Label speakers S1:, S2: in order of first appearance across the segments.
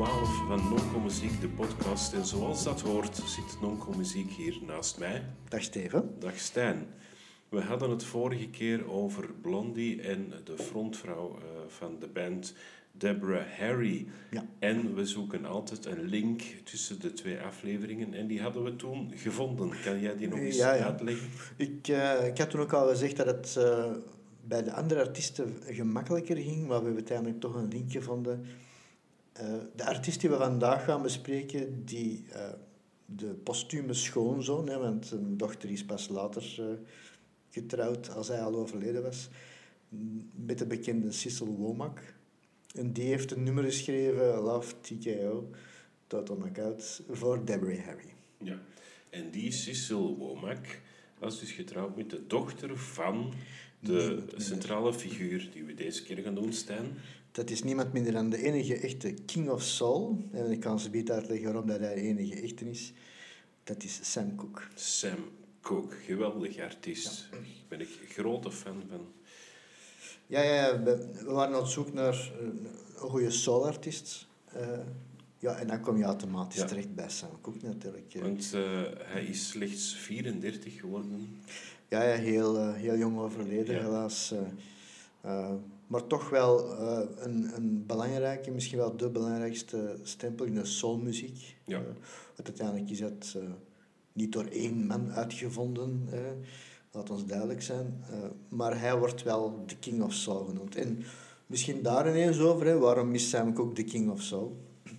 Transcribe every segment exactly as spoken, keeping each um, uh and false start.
S1: twaalf van Nonco Muziek, de podcast. En zoals dat hoort, zit Nonco Muziek hier naast mij.
S2: Dag Steven.
S1: Dag Stijn. We hadden het vorige keer over Blondie en de frontvrouw uh, van de band, Deborah Harry.
S2: Ja.
S1: En we zoeken altijd een link tussen de twee afleveringen. En die hadden we toen gevonden. Kan jij die nog eens
S2: ja, ja.
S1: uitleggen?
S2: Ik, uh, ik had toen ook al gezegd dat het uh, bij de andere artiesten gemakkelijker ging, maar we hebben uiteindelijk toch een link gevonden. Uh, de artiest die we vandaag gaan bespreken, die uh, de postume schoonzoon, hè, want zijn dochter is pas later uh, getrouwd als hij al overleden was, met de bekende Cecil Womack. En die heeft een nummer geschreven, Love T K O, Total Knockout, voor Deborah Harry.
S1: Ja, en die Cecil Womack was dus getrouwd met de dochter van de
S2: nee,
S1: centrale figuur die we deze keer gaan doen, Stijn.
S2: Dat is niemand minder dan de enige echte King of Soul. En ik kan ze niet uitleggen waarom dat hij de enige echte is. Dat is Sam Cooke.
S1: Sam Cooke, geweldig artiest. Daar ja. ben ik grote fan van.
S2: Ja, ja, we waren op zoek naar een goede soulartiest. Uh, ja, en dan kom je automatisch ja. terecht bij Sam Cooke natuurlijk.
S1: Want uh, hij is slechts vierendertig geworden.
S2: Ja, ja heel, uh, heel jong overleden, ja. helaas. Uh, uh, maar toch wel uh, een, een belangrijke, misschien wel de belangrijkste stempel in de soulmuziek.
S1: Ja.
S2: Uh, uiteindelijk is dat uh, niet door één man uitgevonden, uh, laat ons duidelijk zijn. Uh, maar hij wordt wel de King of Soul genoemd. En misschien daar ineens over, hè, waarom is Sam Cooke de King of Soul?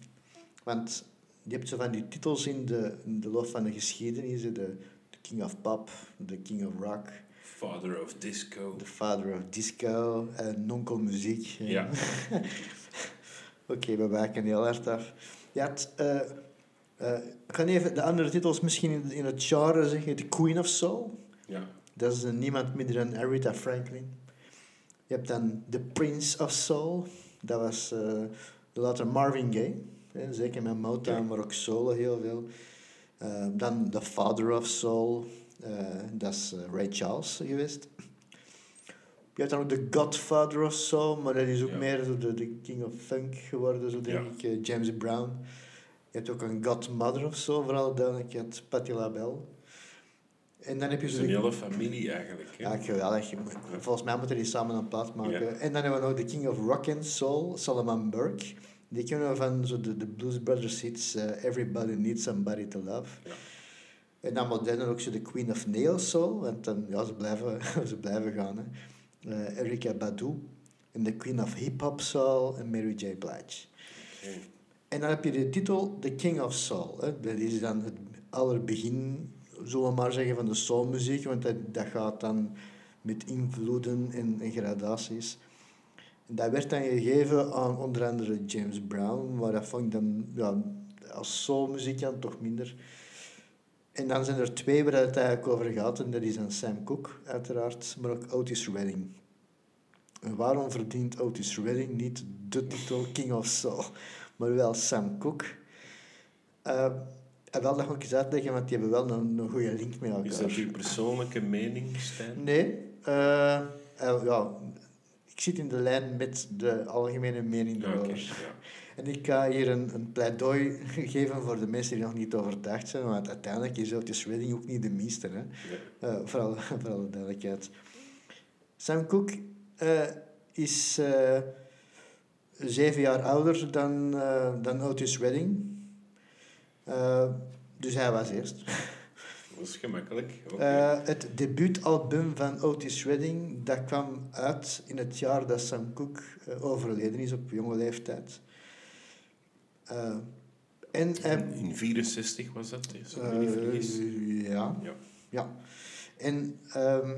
S2: Want je hebt zo van die titels in de, in de loop van de geschiedenis, de, de King of Pop, de King of Rock...
S1: Father of Disco.
S2: The Father of Disco, en Nonco Muziek.
S1: Ja.
S2: Oké, okay, we wijken heel hard af. Ja, het, uh, uh, ik ga even de andere titels misschien in, in het genre zeggen. The Queen of Soul.
S1: Ja.
S2: Dat is uh, niemand minder dan Aretha Franklin. Je hebt dan The Prince of Soul. Dat was uh, later Marvin Gaye. Hè, zeker met Motown, ja. maar ook solo heel veel. Uh, dan The Father of Soul. Uh, dat is uh, Ray Charles geweest. Je hebt dan ook de Godfather of Soul, maar dat is ook ja. meer zo de, de King of Funk geworden, zo denk ja. ik, uh, James Brown. Je hebt ook een Godmother of Soul, voor alle duidelijkheid, Patti LaBelle. En dan heb je
S1: zo
S2: zo
S1: een
S2: de...
S1: hele familie eigenlijk. Hè?
S2: Ja, geweldig. Volgens mij moeten die samen een plaat maken. Ja. En dan hebben we nog de King of Rock and Soul, Solomon Burke. Die kennen we van zo de, de Blues Brothers hits, uh, Everybody Needs Somebody to Love. Ja. En dan modern ook zo de Queen of Neo Soul, want dan, ja, ze blijven, ze blijven gaan. Hè. Uh, Erykah Badu. En de Queen of Hip Hop Soul en Mary J. Blige. Okay. En dan heb je de titel The King of Soul. Hè. Dat is dan het allerbegin, zullen we maar zeggen, van de soulmuziek, want dat, dat gaat dan met invloeden en, en gradaties. En dat werd dan gegeven aan onder andere James Brown, maar dat vond ik dan ja, als soulmuzikant toch minder. En dan zijn er twee waar het eigenlijk over gaat. En dat is dan Sam Cooke, uiteraard, maar ook Otis Redding. En waarom verdient Otis Redding niet de titel King of Soul, maar wel Sam Cooke? Uh, en wel, dat ga ik eens uitleggen, want die hebben wel een, een goede link met elkaar.
S1: Is dat uw persoonlijke mening, Stijn?
S2: Nee. Uh, uh, ja, ik zit in de lijn met de algemene mening.
S1: Ja, okay, ja.
S2: En ik ga hier een, een pleidooi geven voor de mensen die nog niet overtuigd zijn, want uiteindelijk is Otis Redding ook niet de meeste, hè? Ja. Uh, voor, alle, voor alle duidelijkheid. Sam Cooke uh, is uh, zeven jaar ouder dan, uh, dan Otis Redding. Uh, dus hij was eerst.
S1: Dat is gemakkelijk. Okay.
S2: Uh, het debuutalbum van Otis Redding, dat kwam uit in het jaar dat Sam Cooke uh, overleden is op jonge leeftijd. Uh, en
S1: in vierenzestig was dat, als ik me niet vergis.
S2: Uh, ja.
S1: ja.
S2: ja. En um,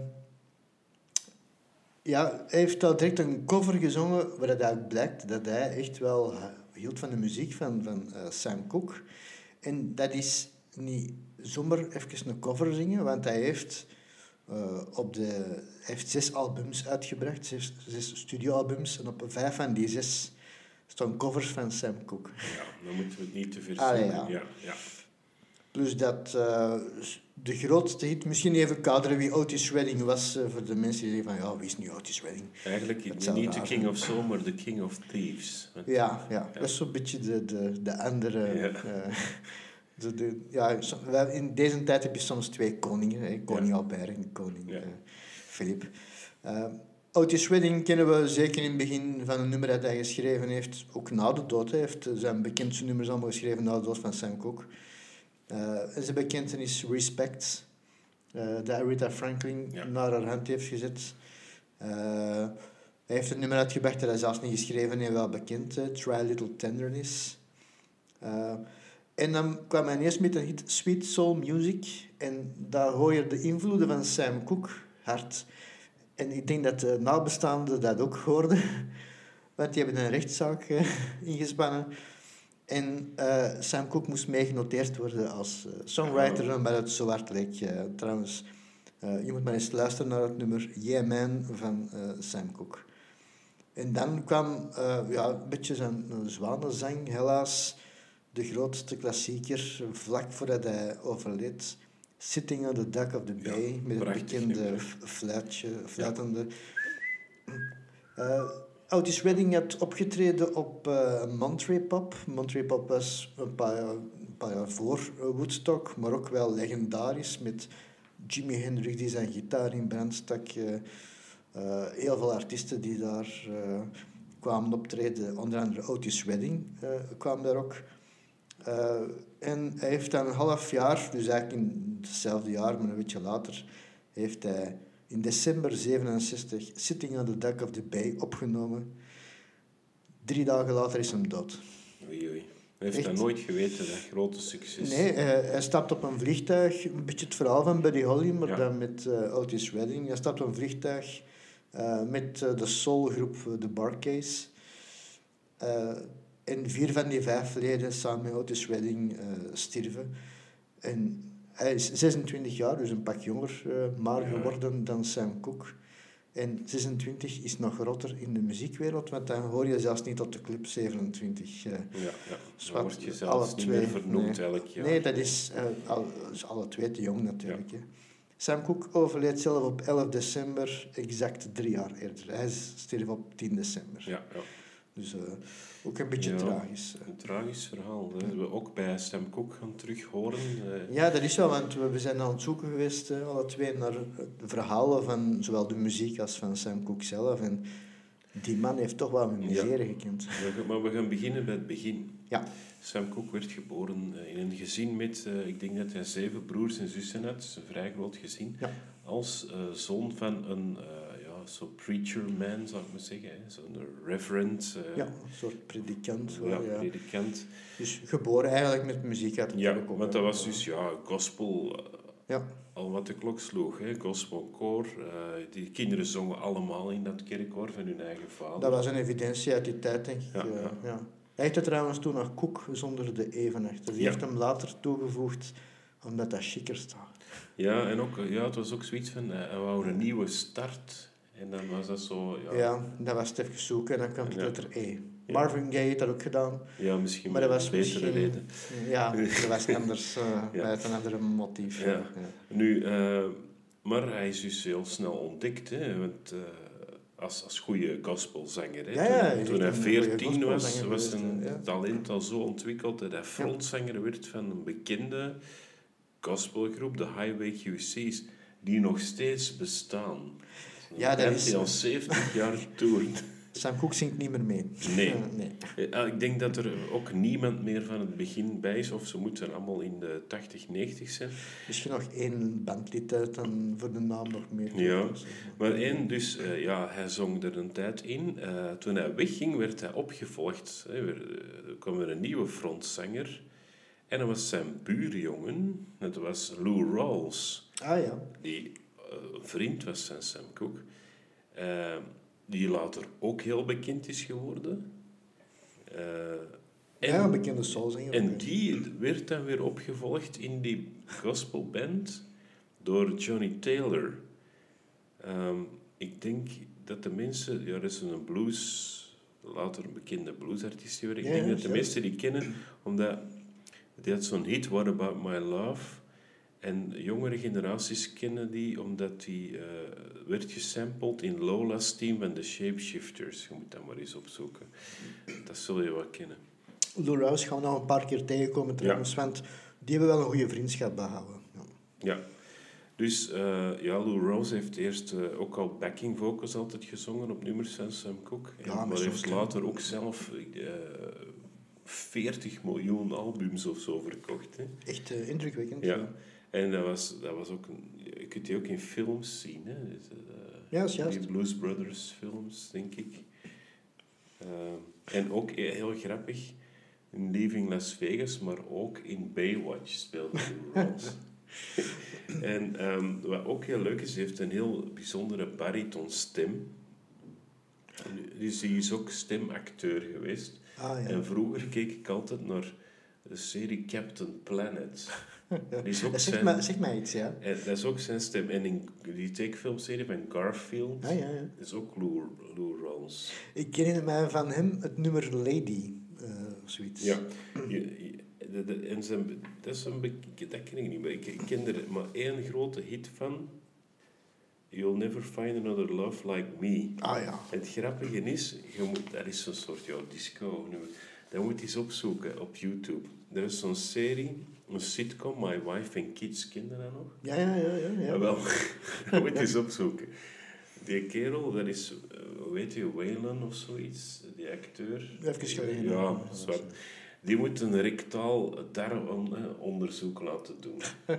S2: ja, hij heeft al direct een cover gezongen waaruit uit blijkt dat hij echt wel hield van de muziek van, van uh, Sam Cooke. En dat is niet zomaar even een cover zingen, want hij heeft, uh, op de, hij heeft zes albums uitgebracht, zes, zes studioalbums, en op vijf van die zes staan covers van Sam Cooke.
S1: Ja, dan moeten we het niet te ver
S2: ah,
S1: zien.
S2: ja.
S1: Ja, ja.
S2: Plus dat uh, de grootste hit, misschien even kaderen wie Otis Redding was, uh, voor de mensen die zeggen van, ja, wie is nu Otis Redding?
S1: Eigenlijk niet de King of Soul, maar de King of Thieves.
S2: Want, ja, ja, ja, dat is zo'n beetje de, de, de andere... Ja. Uh, de, de, ja, in deze tijd heb je soms twee koningen, hè? Koning ja. Albert en koning ja. uh, Philip. Uh, Otis Redding kennen we zeker in het begin van een nummer dat hij geschreven heeft, ook na de dood. Hij heeft zijn bekendste nummers allemaal geschreven na de dood van Sam Cooke. Uh, zijn bekentenis Respect, uh, dat Aretha Franklin ja. naar haar hand heeft gezet. Uh, hij heeft een nummer uitgebracht dat hij zelfs niet geschreven heeft, wel bekend, uh, Try a Little Tenderness. Uh, en dan kwam hij eerst met een hit Sweet Soul Music en daar hoor je de invloeden van Sam Cooke hard. En ik denk dat de nabestaanden dat ook hoorden, want die hebben een rechtszaak uh, ingespannen. En uh, Sam Cooke moest meegenoteerd worden als uh, songwriter, oh. omdat het zo hard leek. Uh, trouwens, uh, je moet maar eens luisteren naar het nummer Yeah Man van uh, Sam Cooke. En dan kwam uh, ja, een beetje zijn uh, zwanenzang, helaas. De grootste klassieker, vlak voordat hij overleed. Sitting on the Dock of the Bay, ja, met het bekende fluitje, fluitende. Uh, Otis Redding had opgetreden op uh, Monterey Pop. Monterey Pop was een paar, een paar jaar voor Woodstock, maar ook wel legendarisch, met Jimi Hendrix die zijn gitaar in brand stak. Uh, uh, heel veel artiesten die daar uh, kwamen optreden, onder andere Otis Redding uh, kwam daar ook. Uh, en hij heeft dan een half jaar, dus eigenlijk in hetzelfde jaar, maar een beetje later, heeft hij in december zevenenzestig Sitting on the Dock of the Bay opgenomen. Drie dagen later is hem dood.
S1: Oei, oei. Hij heeft Echt? dat nooit geweten, dat grote succes.
S2: Nee, uh, hij stapt op een vliegtuig, een beetje het verhaal van Buddy Holly, maar ja. dan met uh, Otis Redding. Hij stapt op een vliegtuig uh, met uh, de soulgroep uh, The Bar-Kays. Uh, En vier van die vijf leden samen met Otis Redding uh, stierven. En hij is zesentwintig jaar, dus een pak jonger, uh, maar geworden ja. dan Sam Cooke. En zesentwintig is nog groter in de muziekwereld, want dan hoor je zelfs niet op de club zevenentwintig. Uh,
S1: ja, ja. Dan word je zelfs niet twee, meer vernoemd
S2: nee.
S1: elk jaar.
S2: Nee, dat is, uh, al, is alle twee te jong natuurlijk. Ja. Sam Cooke overleed zelf op elf december, exact drie jaar eerder. Hij stierf op tien december.
S1: Ja, ja.
S2: Dus uh, ook een beetje
S1: ja,
S2: tragisch.
S1: Een tragisch verhaal. Dat hebben we ook bij Sam Cooke gaan terug horen. Uh.
S2: Ja, dat is wel, want we zijn aan het zoeken geweest, uh, alle twee, naar de verhalen van zowel de muziek als van Sam Cooke zelf. En die man heeft toch wel een misère ja. gekend.
S1: Ja, maar we gaan beginnen bij het begin.
S2: Ja.
S1: Sam Cooke werd geboren in een gezin met, uh, ik denk dat hij zeven broers en zussen had. Dus een vrij groot gezin. Ja. Als uh, zoon van een... Uh, zo'n preacher man, zou ik maar zeggen. Zo'n reverend. Uh,
S2: ja, een soort predikant.
S1: Ja, ja, predikant.
S2: Dus geboren eigenlijk met muziek uit het
S1: Ja, want dat was dus ja, gospel. Uh,
S2: ja.
S1: Al wat de klok sloeg, hè. Gospelkoor. Uh, die kinderen zongen allemaal in dat kerkkoor van hun eigen vader.
S2: Dat was een evidentie uit die tijd, denk ik.
S1: Ja,
S2: uh,
S1: ja.
S2: Ja. Hij heette trouwens toen nog Cooke zonder de E van achter. Die ja. heeft hem later toegevoegd, omdat dat chiquer staat.
S1: Ja, en ook, ja, het was ook zoiets van, uh, hij wou een nieuwe start. En dan was dat zo... Ja,
S2: ja dat was het even zoeken en dan kwam de
S1: ja.
S2: letter E.
S1: Ja.
S2: Marvin Gaye heeft dat ook gedaan.
S1: Ja, misschien
S2: maar dat was
S1: een betere
S2: misschien,
S1: reden.
S2: Ja, dat was anders, uh, ja. met een ander motief.
S1: Ja. Ja. Nu, uh, maar hij is dus heel snel ontdekt, hè, want... Uh, als, als goede gospelzanger. Hè.
S2: Ja, ja,
S1: toen toen hij veertien was, was zijn
S2: ja.
S1: talent al zo ontwikkeld dat hij frontzanger ja. werd van een bekende gospelgroep, de Highway Q C's, die nog steeds bestaan.
S2: Ja, dat
S1: is... al zeventig jaar toert.
S2: Sam Cooke zingt niet meer mee.
S1: Nee.
S2: Uh, nee.
S1: Ik denk dat er ook niemand meer van het begin bij is, of ze moeten allemaal in de tachtig, negentig zijn.
S2: Misschien nog één bandlid uit, dan voor de naam nog meer.
S1: Ja, maar één, dus uh, ja, hij zong er een tijd in. Uh, toen hij wegging, werd hij opgevolgd. Hè. Er kwam er een nieuwe frontzanger. En dat was zijn buurjongen, dat was Lou Rawls.
S2: Ah ja.
S1: Die uh, een vriend was van Sam Cooke. Uh, die later ook heel bekend is geworden. Uh, en,
S2: ja, een bekende soulzanger.
S1: En die werd dan weer opgevolgd in die gospelband door Johnny Taylor. Um, ik denk dat de mensen... Ja, dat is een blues... Later een bekende bluesartiest geworden. Ik
S2: ja,
S1: denk
S2: ja,
S1: dat de
S2: ja.
S1: mensen die kennen, omdat die had zo'n hit, What About My Love. En jongere generaties kennen die omdat die uh, werd gesampled in Lola's team van de Shapeshifters. Je moet dat maar eens opzoeken. Dat zul je wel kennen.
S2: Lou Rawls gaan we nog een paar keer tegenkomen trouwens, ja. Want die hebben wel een goede vriendschap behouden. Ja.
S1: Ja. Dus uh, ja, Lou Rawls heeft eerst uh, ook al backing vocals altijd gezongen op nummers van Sam Cooke. Ja, en, maar heeft later ook zelf uh, veertig miljoen albums of zo verkocht. Hè.
S2: Echt uh, indrukwekkend.
S1: Ja. Ja. En dat was, dat was ook een, je kunt die ook in films zien. Hè. Dus, uh,
S2: ja, dat is juist.
S1: Die Blues Brothers films, denk ik. Uh, en ook heel grappig, in Leaving Las Vegas, maar ook in Baywatch speelde Lou Rawls. En um, wat ook heel leuk is, hij heeft een heel bijzondere baritonstem. Dus hij is ook stemacteur geweest.
S2: Ah, ja.
S1: En vroeger keek ik altijd naar de serie Captain Planet.
S2: Ja. Is ook zeg, zijn, maar, zeg maar iets, ja.
S1: En dat is ook zijn stem. En in die tekenfilmserie van Garfield,
S2: ah, ja, ja.
S1: is ook Lou, Lou Rawls.
S2: Ik herinner mij van hem het nummer Lady, uh, of zoiets.
S1: Ja, je, je, de, de, en zijn, dat, is een be- dat ken ik niet, maar ik, ik ken er maar één grote hit van. You'll never find another love like me.
S2: Ah ja.
S1: En het grappige is, je moet, dat is zo'n soort ja, disco nummer. Dat moet je eens opzoeken op YouTube. Er is zo'n serie, een sitcom, My Wife and Kids, ken je dat nog?
S2: Ja, ja, ja. ja, ja.
S1: ja wel, dat moet je eens opzoeken. Die kerel, dat is, uh, weet je, Whalen of zoiets, die acteur.
S2: Even geleden.
S1: Ja, zwart. Die moet een rectaal darmonderzoek laten doen.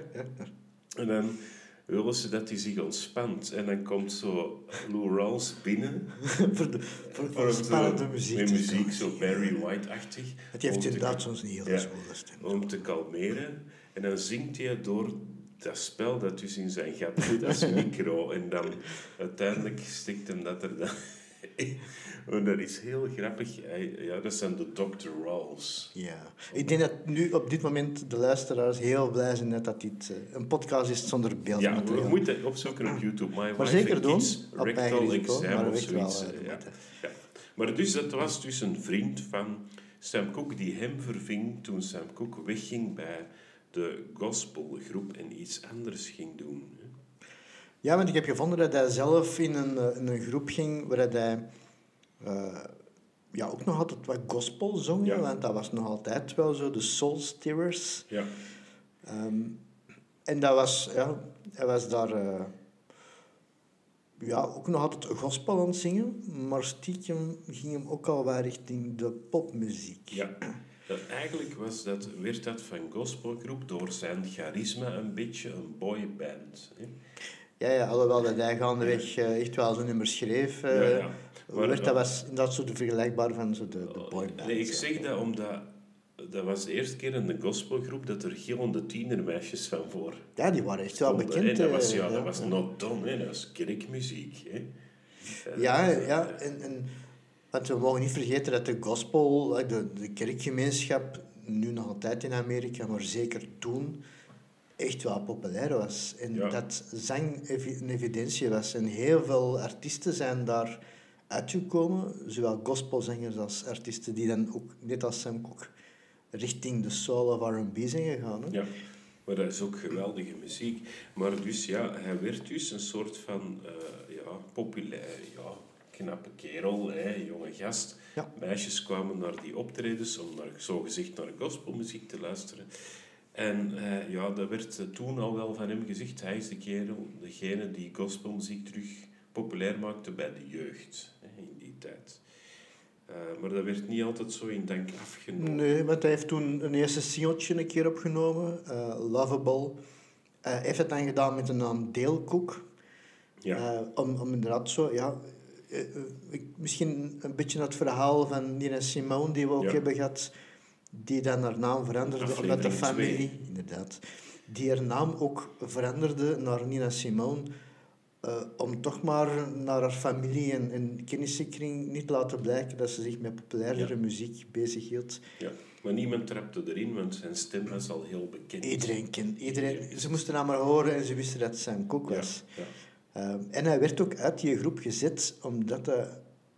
S1: En dan willen ze dat hij zich ontspant. En dan komt zo Lou Rawls binnen.
S2: voor de, voor, voor de spannende muziek.
S1: Met muziek, zo Barry White-achtig.
S2: Het heeft inderdaad soms een heel
S1: ja,
S2: stem.
S1: om te kalmeren. En dan zingt hij door dat spel dat dus in zijn gat zit als micro. En dan uiteindelijk stikt hem dat er dan... En dat is heel grappig. Ja, dat zijn de doctor Rawls.
S2: Ja. Ik denk dat nu op dit moment de luisteraars heel blij zijn dat dit uh, een podcast is zonder beeld.
S1: Ja, we moeten opzoeken op YouTube. My
S2: maar zeker doen.
S1: Kids, rectal exam
S2: maar
S1: of zoiets.
S2: Wel, uh,
S1: ja. Ja. Maar dus, dat was dus een vriend van Sam Cooke die hem verving toen Sam Cooke wegging bij de gospelgroep en iets anders ging doen.
S2: Ja, want ik heb gevonden dat hij zelf in een, in een groep ging waar hij uh, ja, ook nog altijd wat gospel zong. Ja. Want dat was nog altijd wel zo, de Soul Stirrers.
S1: Ja.
S2: Um, en dat was, ja, hij was daar uh, ja, ook nog altijd gospel aan het zingen, maar stiekem ging hem ook al wel richting de popmuziek.
S1: Ja. Dat eigenlijk was dat, werd dat van gospelgroep door zijn charisma een beetje een boyband. Hè?
S2: Ja, ja, alhoewel dat hij gaandeweg uh, echt wel zijn nummer schreef, uh, ja, ja. Maar, werd, dat was inderdaad zo de vergelijkbaar van zo de, de boyband.
S1: Nee, ik zeg dat omdat dat was de eerste keer in de gospelgroep dat er gillende tienermeisjes van voor.
S2: Ja, die waren echt wel bekend.
S1: En dat was, ja, dat was not done, hè. Dat was kerkmuziek. Hè.
S2: Ja, ja, ja. En, en, want we mogen niet vergeten dat de gospel, de, de kerkgemeenschap, nu nog altijd in Amerika, maar zeker toen, echt wel populair was. En ja. dat zang een evidentie was. En heel veel artiesten zijn daar uitgekomen, zowel gospelzangers als artiesten die dan ook, net als Sam Cooke, richting de soul of R en B zijn gegaan. Hè?
S1: Ja, maar dat is ook geweldige muziek. Maar dus ja, hij werd dus een soort van uh, ja, populair, ja, knappe kerel, hè, jonge gast.
S2: Ja.
S1: Meisjes kwamen naar die optredens om naar, zogezegd naar gospelmuziek te luisteren. En uh, ja, dat werd uh, toen al wel van hem gezegd. Hij is de kerel, degene die gospelmuziek terug populair maakte bij de jeugd, hè, in die tijd. Uh, maar dat werd niet altijd zo in dank afgenomen.
S2: Nee, want hij heeft toen een eerste singeltje een keer opgenomen, uh, Lovable. Uh, hij heeft het dan gedaan met de naam Dale Cook.
S1: Ja.
S2: Uh, om, om inderdaad zo, ja... Uh, uh, misschien een beetje het verhaal van Nina Simone, die we ook ja. hebben gehad, die dan haar naam veranderde, omdat de familie... Twee. Inderdaad. Die haar naam ook veranderde naar Nina Simone, uh, om toch maar naar haar familie en, en kennissenkring niet te laten blijken dat ze zich met populairdere ja. muziek bezighield.
S1: Ja, maar niemand trapte erin, want zijn stem was al heel bekend.
S2: Iedereen kent... Iedereen, ze moesten hem maar horen en ze wisten dat het Sam Cooke was.
S1: Ja, ja.
S2: Uh, en hij werd ook uit die groep gezet omdat dat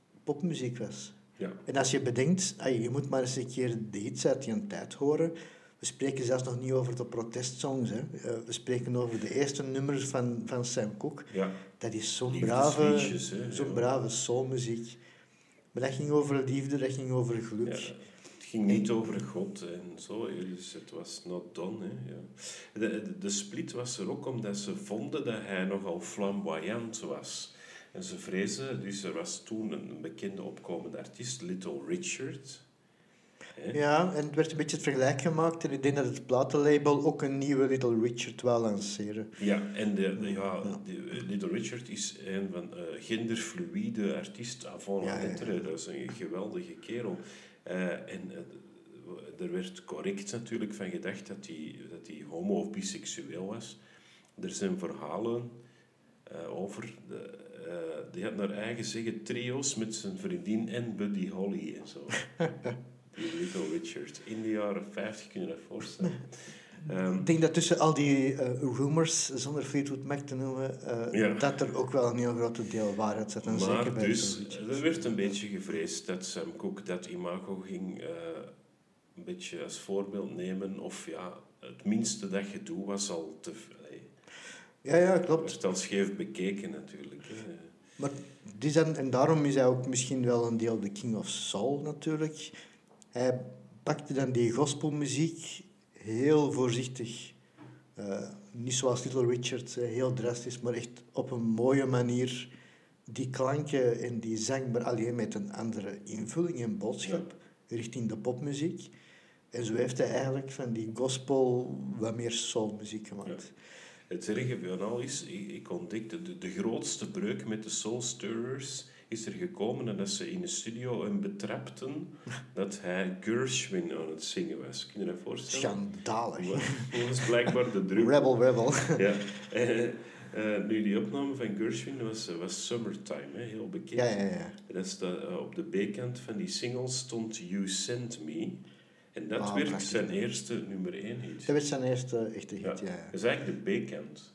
S2: popmuziek was.
S1: Ja.
S2: En als je bedenkt, ay, je moet maar eens een keer de hits uit die tijd horen, We spreken zelfs nog niet over de protestsongs. Hè. Uh, we spreken over de eerste nummers van, van Sam Cooke.
S1: Ja.
S2: Dat is zo'n brave, zo'n
S1: ja.
S2: brave soulmuziek. Maar dat ging over liefde, dat ging over geluk.
S1: Ja, het ging niet en, over God en zo. Dus het was not done. Hè. Ja. De, de, de split was er ook omdat ze vonden dat hij nogal flamboyant was. En ze vrezen, dus er was toen een bekende opkomende artiest, Little Richard. Hè?
S2: Ja, en het werd een beetje het vergelijk gemaakt. En ik denk dat het platenlabel ook een nieuwe Little Richard wil lanceren.
S1: Ja, en de, de, ja, de, Little Richard is een van uh, genderfluïde artiest avant la lettre. Ja, ja. Dat is een geweldige kerel. Uh, en uh, er werd correct natuurlijk van gedacht dat hij dat hij homo of biseksueel was. Er zijn verhalen uh, over... De, Uh, die had naar eigen zeggen trio's met zijn vriendin en Buddy Holly en zo. Die Little Richard. In de jaren vijftig, kun je dat voorstellen. Um,
S2: ik denk dat tussen al die uh, rumors, zonder Fleetwood Mac te noemen, uh, ja. dat er ook wel een heel groot deel waarheid zat.
S1: Maar zeker bij dus, er werd een beetje gevreesd dat Sam Cooke dat imago ging uh, een beetje als voorbeeld nemen. Of ja, het minste dat je doet was al te...
S2: Ja, ja, klopt.
S1: Het werd al scheef bekeken natuurlijk. Hè.
S2: Maar die zijn, en daarom is hij ook misschien wel een deel de King of Soul natuurlijk. Hij pakte dan die gospelmuziek heel voorzichtig. Uh, niet zoals Little Richard, heel drastisch, maar echt op een mooie manier. Die klanken en die zang, maar alleen met een andere invulling en boodschap ja. richting de popmuziek. En zo heeft hij eigenlijk van die gospel wat meer soulmuziek gemaakt.
S1: Ja. Het erge van al is, ik, ik ontdekte de, de grootste breuk met de Soul Stirrers is er gekomen nadat ze in de studio hem betrapten dat hij Gershwin aan het zingen was. Kun je dat voorstellen?
S2: Schandalig.
S1: Dat was blijkbaar de druk.
S2: Rebel, rebel.
S1: Ja. Uh, uh, nu, die opname van Gershwin was, uh, was Summertime, hè, heel bekend.
S2: Ja, ja, ja.
S1: Dat staat, uh, op de B-kant van die single stond You Sent Me. En dat
S2: ah,
S1: werd
S2: prachtig.
S1: zijn eerste nummer één hit.
S2: Dat werd zijn eerste echte hit, ja. ja, ja.
S1: Dat is eigenlijk de B-kant.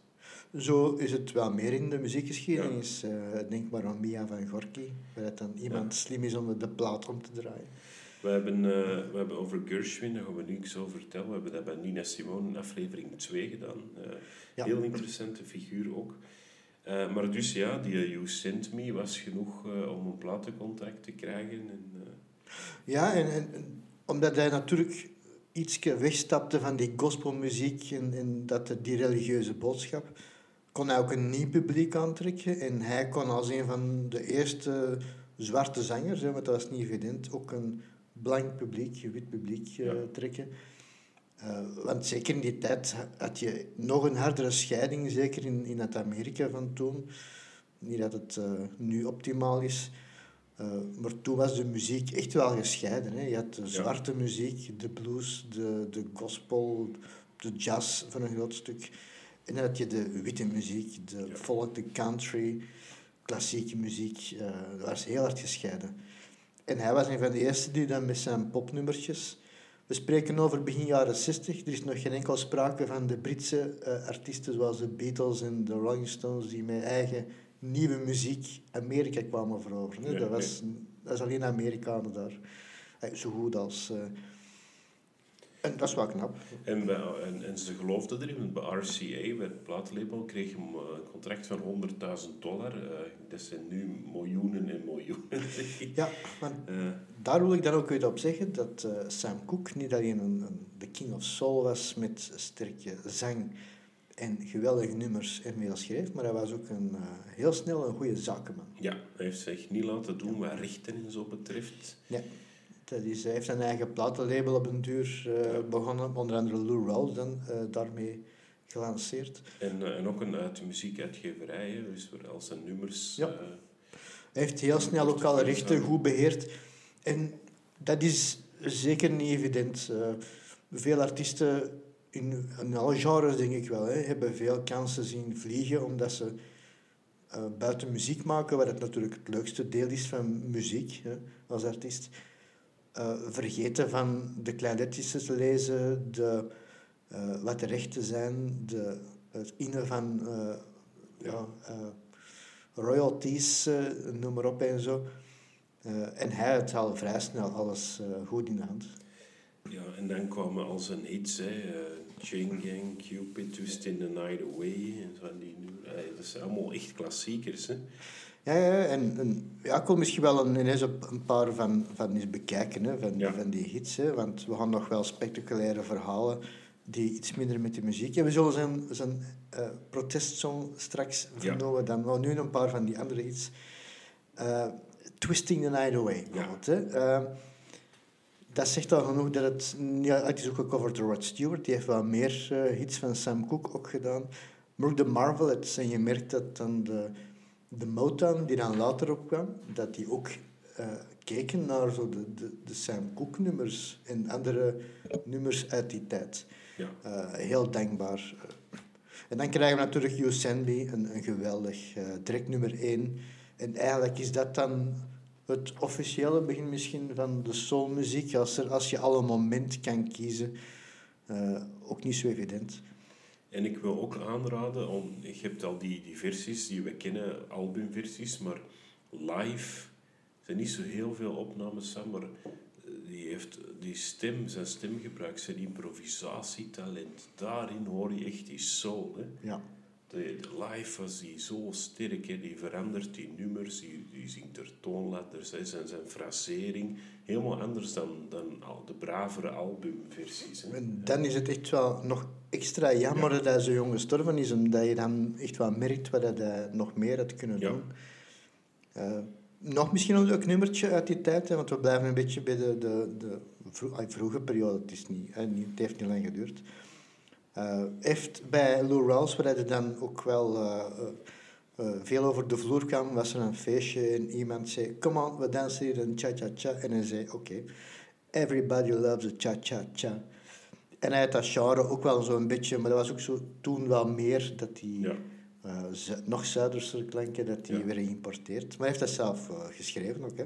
S2: Zo is het wel meer in de muziekgeschiedenis. Ja. Uh, denk maar aan Mia van Gorky, waar het dan iemand ja. slim is om de plaat om te draaien.
S1: We hebben, uh, we hebben over Gershwin, daar gaan we niks over vertellen. We hebben dat bij Nina Simone in aflevering twee gedaan. Uh, ja. Heel interessante figuur ook. Uh, maar dus ja, die You Sent Me was genoeg uh, om een platencontract te krijgen. En, uh...
S2: Ja, en... en omdat hij natuurlijk iets wegstapte van die gospelmuziek en, en dat, die religieuze boodschap, kon hij ook een nieuw publiek aantrekken. En hij kon als een van de eerste zwarte zangers, hè, want dat was niet evident, ook een blank publiek, een wit publiek uh, ja. trekken. Uh, want zeker in die tijd had je nog een hardere scheiding, zeker in, in het Amerika van toen. Niet dat het uh, nu optimaal is. Uh, maar toen was de muziek echt wel gescheiden. Hè. Je had de zwarte ja. muziek, de blues, de, de gospel, de jazz voor een groot stuk. En dan had je de witte muziek, de ja. folk, de country, klassieke muziek. Uh, dat was heel hard gescheiden. En hij was een van de eerste die dan met zijn popnummertjes... We spreken over begin jaren zestig. Er is nog geen enkel sprake van de Britse uh, artiesten zoals de Beatles en de Rolling Stones die met eigen... nieuwe muziek Amerika kwamen veroveren. Nee, dat, was, nee. dat is alleen Amerikanen daar. Zo goed als... Uh, en dat is wel knap.
S1: En, bij, en, en ze geloofden erin, bij R C A, bij het plaatlabel, kreeg je een contract van honderdduizend dollar. Uh, dat zijn nu miljoenen en miljoenen.
S2: Ja, maar uh, daar wil ik dan ook weer op zeggen dat uh, Sam Cooke niet alleen een, een, de King of Soul was met sterke zang en geweldige nummers en veel schreef, maar hij was ook een, uh, heel snel een goede zakenman.
S1: Ja, hij heeft zich niet laten doen wat rechten en zo betreft.
S2: Ja, dat is, hij heeft zijn eigen platenlabel op een duur uh, ja. begonnen, onder andere Lou Rawls dan uh, daarmee gelanceerd.
S1: En, uh, en ook een uit de muziekuitgeverij, hè, dus voor al zijn nummers...
S2: Ja.
S1: Uh,
S2: hij heeft heel snel ook alle rechten goed beheerd. En dat is zeker niet evident. Uh, veel artiesten... In, in alle genres denk ik wel, hè, hebben veel kansen zien vliegen, omdat ze uh, buiten muziek maken, wat het natuurlijk het leukste deel is van muziek, hè, als artiest, uh, vergeten van de kleinletjes te lezen, de, uh, wat de rechten zijn, de, het innen van uh, ja, uh, royalties, uh, noem maar op en zo. Uh, en hij had al vrij snel alles uh, goed in de hand.
S1: Ja, en dan kwamen al zijn hits, hè. Uh, Chain Gang, Cupid, Twisting the Night Away. En zo die, uh, dat zijn allemaal echt klassiekers, hè.
S2: Ja, ja, en, en ja, ik wil misschien wel een, ineens op een paar van, van eens bekijken, hè, van, ja. van die hits. Hè, want we gaan nog wel spectaculaire verhalen die iets minder met de muziek hebben. We zullen zijn, zijn uh, protestsong straks vernomen. Ja. Dan wel nu een paar van die andere hits. Uh, Twisting the Night Away.
S1: Ja.
S2: Hè. Uh, dat zegt al genoeg dat het... Ja, het is ook gecoverd door Rod Stewart. Die heeft wel meer uh, hits van Sam Cooke ook gedaan. Maar ook de Marvelettes. En je merkt dat dan de... De Motown, die dan later opkwam, dat die ook uh, keken naar zo de, de, de Sam Cooke-nummers en andere nummers uit die tijd.
S1: Ja.
S2: Uh, heel dankbaar. En dan krijgen we natuurlijk You Send Me, een, een geweldig uh, direct nummer één. En eigenlijk is dat dan het officiële begin misschien van de soulmuziek, als, er, als je al een moment kan kiezen. Uh, ook niet zo evident.
S1: En ik wil ook aanraden, om, je hebt al die, die versies die we kennen, albumversies, maar live zijn niet zo heel veel opnames van, maar die heeft die stem, zijn stemgebruik, zijn improvisatietalent, daarin hoor je echt die soul. Hè?
S2: Ja.
S1: De, de live was die zo sterk, hè? Die verandert die nummers, die, die zingt er toonladders, hè? Zijn, zijn frasering, helemaal anders dan, dan al de bravere albumversies. Hè?
S2: En dan is het echt wel nog extra jammer ja. dat hij zo jong gestorven is, omdat je dan echt wel merkt wat hij nog meer had kunnen
S1: ja.
S2: doen. Uh, nog misschien een leuk nummertje uit die tijd, hè, want we blijven een beetje bij de, de, de vro- vroege periode. Het, is niet, hè, het heeft niet lang geduurd. Uh, heeft bij Lou Rawls, waar hij dan ook wel uh, uh, uh, veel over de vloer kwam, was er een feestje en iemand zei, come on, we dansen hier een cha-cha-cha. En hij zei, oké, okay, everybody loves a cha-cha-cha. En hij had dat genre ook wel zo'n beetje, maar dat was ook zo toen wel meer, dat die
S1: ja.
S2: uh, zu- nog zuiderse klanken, dat die ja. werden geïmporteerd. Maar hij heeft dat zelf uh, geschreven ook, hè.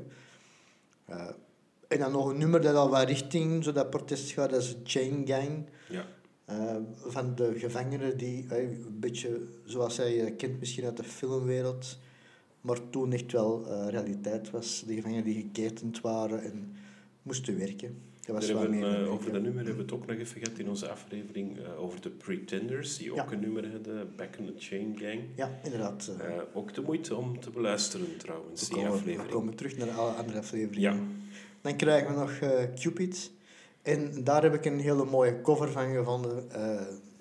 S2: Uh, en dan nog een nummer dat al wat richting zo dat protest gaat, dat is Chain Gang.
S1: Ja.
S2: Uh, van de gevangenen die, uh, een beetje zoals hij uh, kent misschien uit de filmwereld, maar toen echt wel uh, realiteit was. De gevangenen die geketend waren en moesten werken. Dat was
S1: hebben,
S2: meer
S1: uh, over dat nummer hebben we het ook nog even gehad in onze aflevering uh, over de Pretenders, die ook ja. een nummer hadden, Back in the Chain Gang.
S2: Ja, inderdaad. Uh,
S1: uh, ook de moeite om te beluisteren trouwens,
S2: we
S1: die
S2: komen,
S1: aflevering.
S2: We komen terug naar alle andere afleveringen.
S1: Ja.
S2: Dan krijgen we nog uh, Cupid. En daar heb ik een hele mooie cover van gevonden. Uh,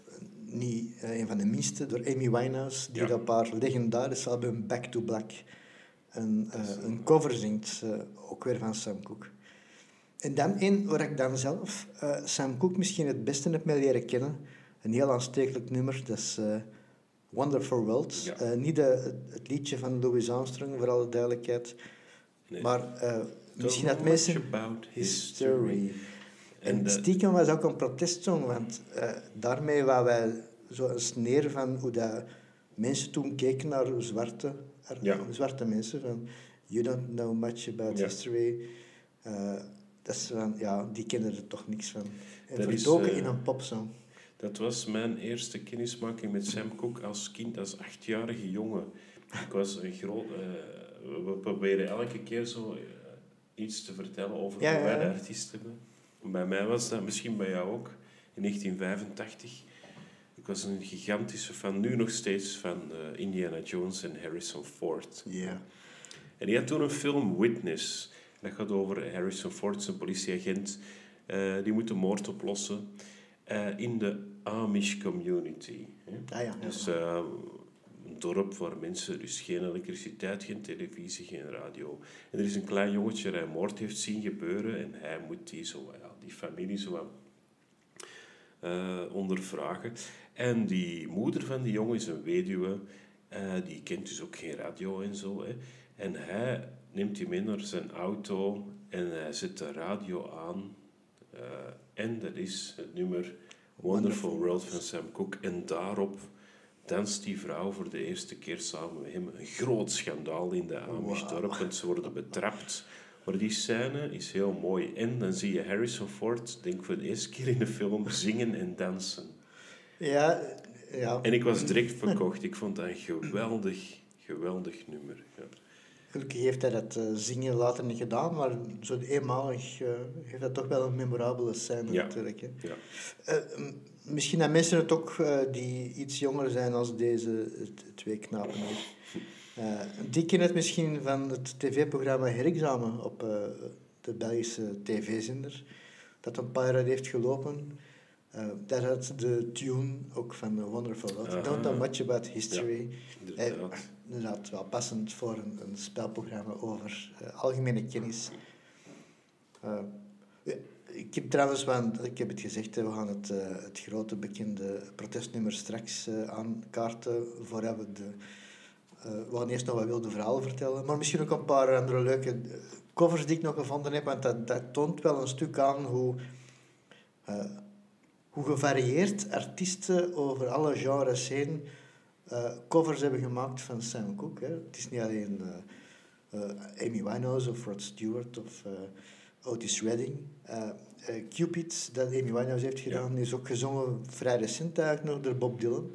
S2: niet uh, een van de minste, door Amy Winehouse, die
S1: ja.
S2: op haar legendarische album Back to Black een, uh, een cover zingt, uh, ook weer van Sam Cooke. En dan één waar ik dan zelf uh, Sam Cooke misschien het beste heb mee leren kennen. Een heel aanstekelijk nummer, dat is uh, Wonderful World.
S1: Ja.
S2: Uh, niet de, het liedje van Louis Armstrong, voor alle duidelijkheid. Nee. Maar uh, misschien het meeste...
S1: About history.
S2: history. En, en stiekem was ook een protestsong, want uh, daarmee waren wij zo een sneer van hoe dat mensen toen keken naar zwarte,
S1: ja.
S2: zwarte mensen. Van, you don't know much about ja. history. Uh, dat is van, ja, die kennen er toch niks van. En dat verdoken uh, in een popsong.
S1: Dat was mijn eerste kennismaking met Sam Cooke als kind, als achtjarige jongen. Ik was een groot... Uh, we proberen elke keer zo uh, iets te vertellen over ja, hoe wij de artiest hebben. Bij mij was dat, misschien bij jou ook, in negentien vijfentachtig. Ik was een gigantische fan, nu nog steeds, van uh, Indiana Jones en Harrison Ford.
S2: Ja. Yeah.
S1: En die had toen een film, Witness. Dat gaat over Harrison Ford, een politieagent. Uh, die moet een moord oplossen uh, in de Amish community.
S2: Ah, ja, ja.
S1: Dus uh, een dorp waar mensen dus geen elektriciteit, geen televisie, geen radio. En er is een klein jongetje dat een moord heeft zien gebeuren en hij moet die, zo, ja, die familie zo uh, ondervragen. En die moeder van die jongen is een weduwe, uh, die kent dus ook geen radio en zo. Hè. En hij neemt die mee naar zijn auto en hij zet de radio aan. Uh, en dat is het nummer Wonderful World van Sam Cooke. En daarop danst die vrouw voor de eerste keer samen met hem. Een groot schandaal in de Amish-dorp, wow. Want ze worden betrapt. Maar die scène is heel mooi. En dan zie je Harrison Ford, denk ik voor de eerste keer in de film, zingen en dansen.
S2: Ja, ja.
S1: En ik was direct verkocht. Ik vond dat een geweldig, geweldig nummer. Ja.
S2: Gelukkig heeft hij dat uh, zingen later niet gedaan, maar zo eenmalig uh, heeft dat toch wel een memorabele scène
S1: ja.
S2: natuurlijk. Hè.
S1: Ja.
S2: Uh, m- misschien dat mensen het ook uh, die iets jonger zijn als deze t- twee knapen hier. Uh, die kennen het misschien van het tv-programma Herexamen op uh, de Belgische tv-zender, dat een paar jaar heeft gelopen. Uh, daar had de tune ook van The Wonderful World. Uh-huh. Don't know much about history. Ja, inderdaad. Uh, inderdaad, wel passend voor een, een spelprogramma over uh, algemene kennis. Uh, ja, ik heb trouwens, want ik heb het gezegd, we gaan het, uh, het grote bekende protestnummer straks uh, aankaarten voordat we de... Uh, we gaan eerst nog wat wilde verhalen vertellen, maar misschien ook een paar andere leuke covers die ik nog gevonden heb, want dat, dat toont wel een stuk aan hoe... Uh, hoe gevarieerd artiesten over alle genres heen uh, covers hebben gemaakt van Sam Cooke. Hè. Het is niet alleen uh, uh, Amy Winehouse of Rod Stewart of uh, Otis Redding. Uh, uh, Cupid, dat Amy Winehouse heeft gedaan, ja. is ook gezongen vrij recent eigenlijk nog door Bob Dylan.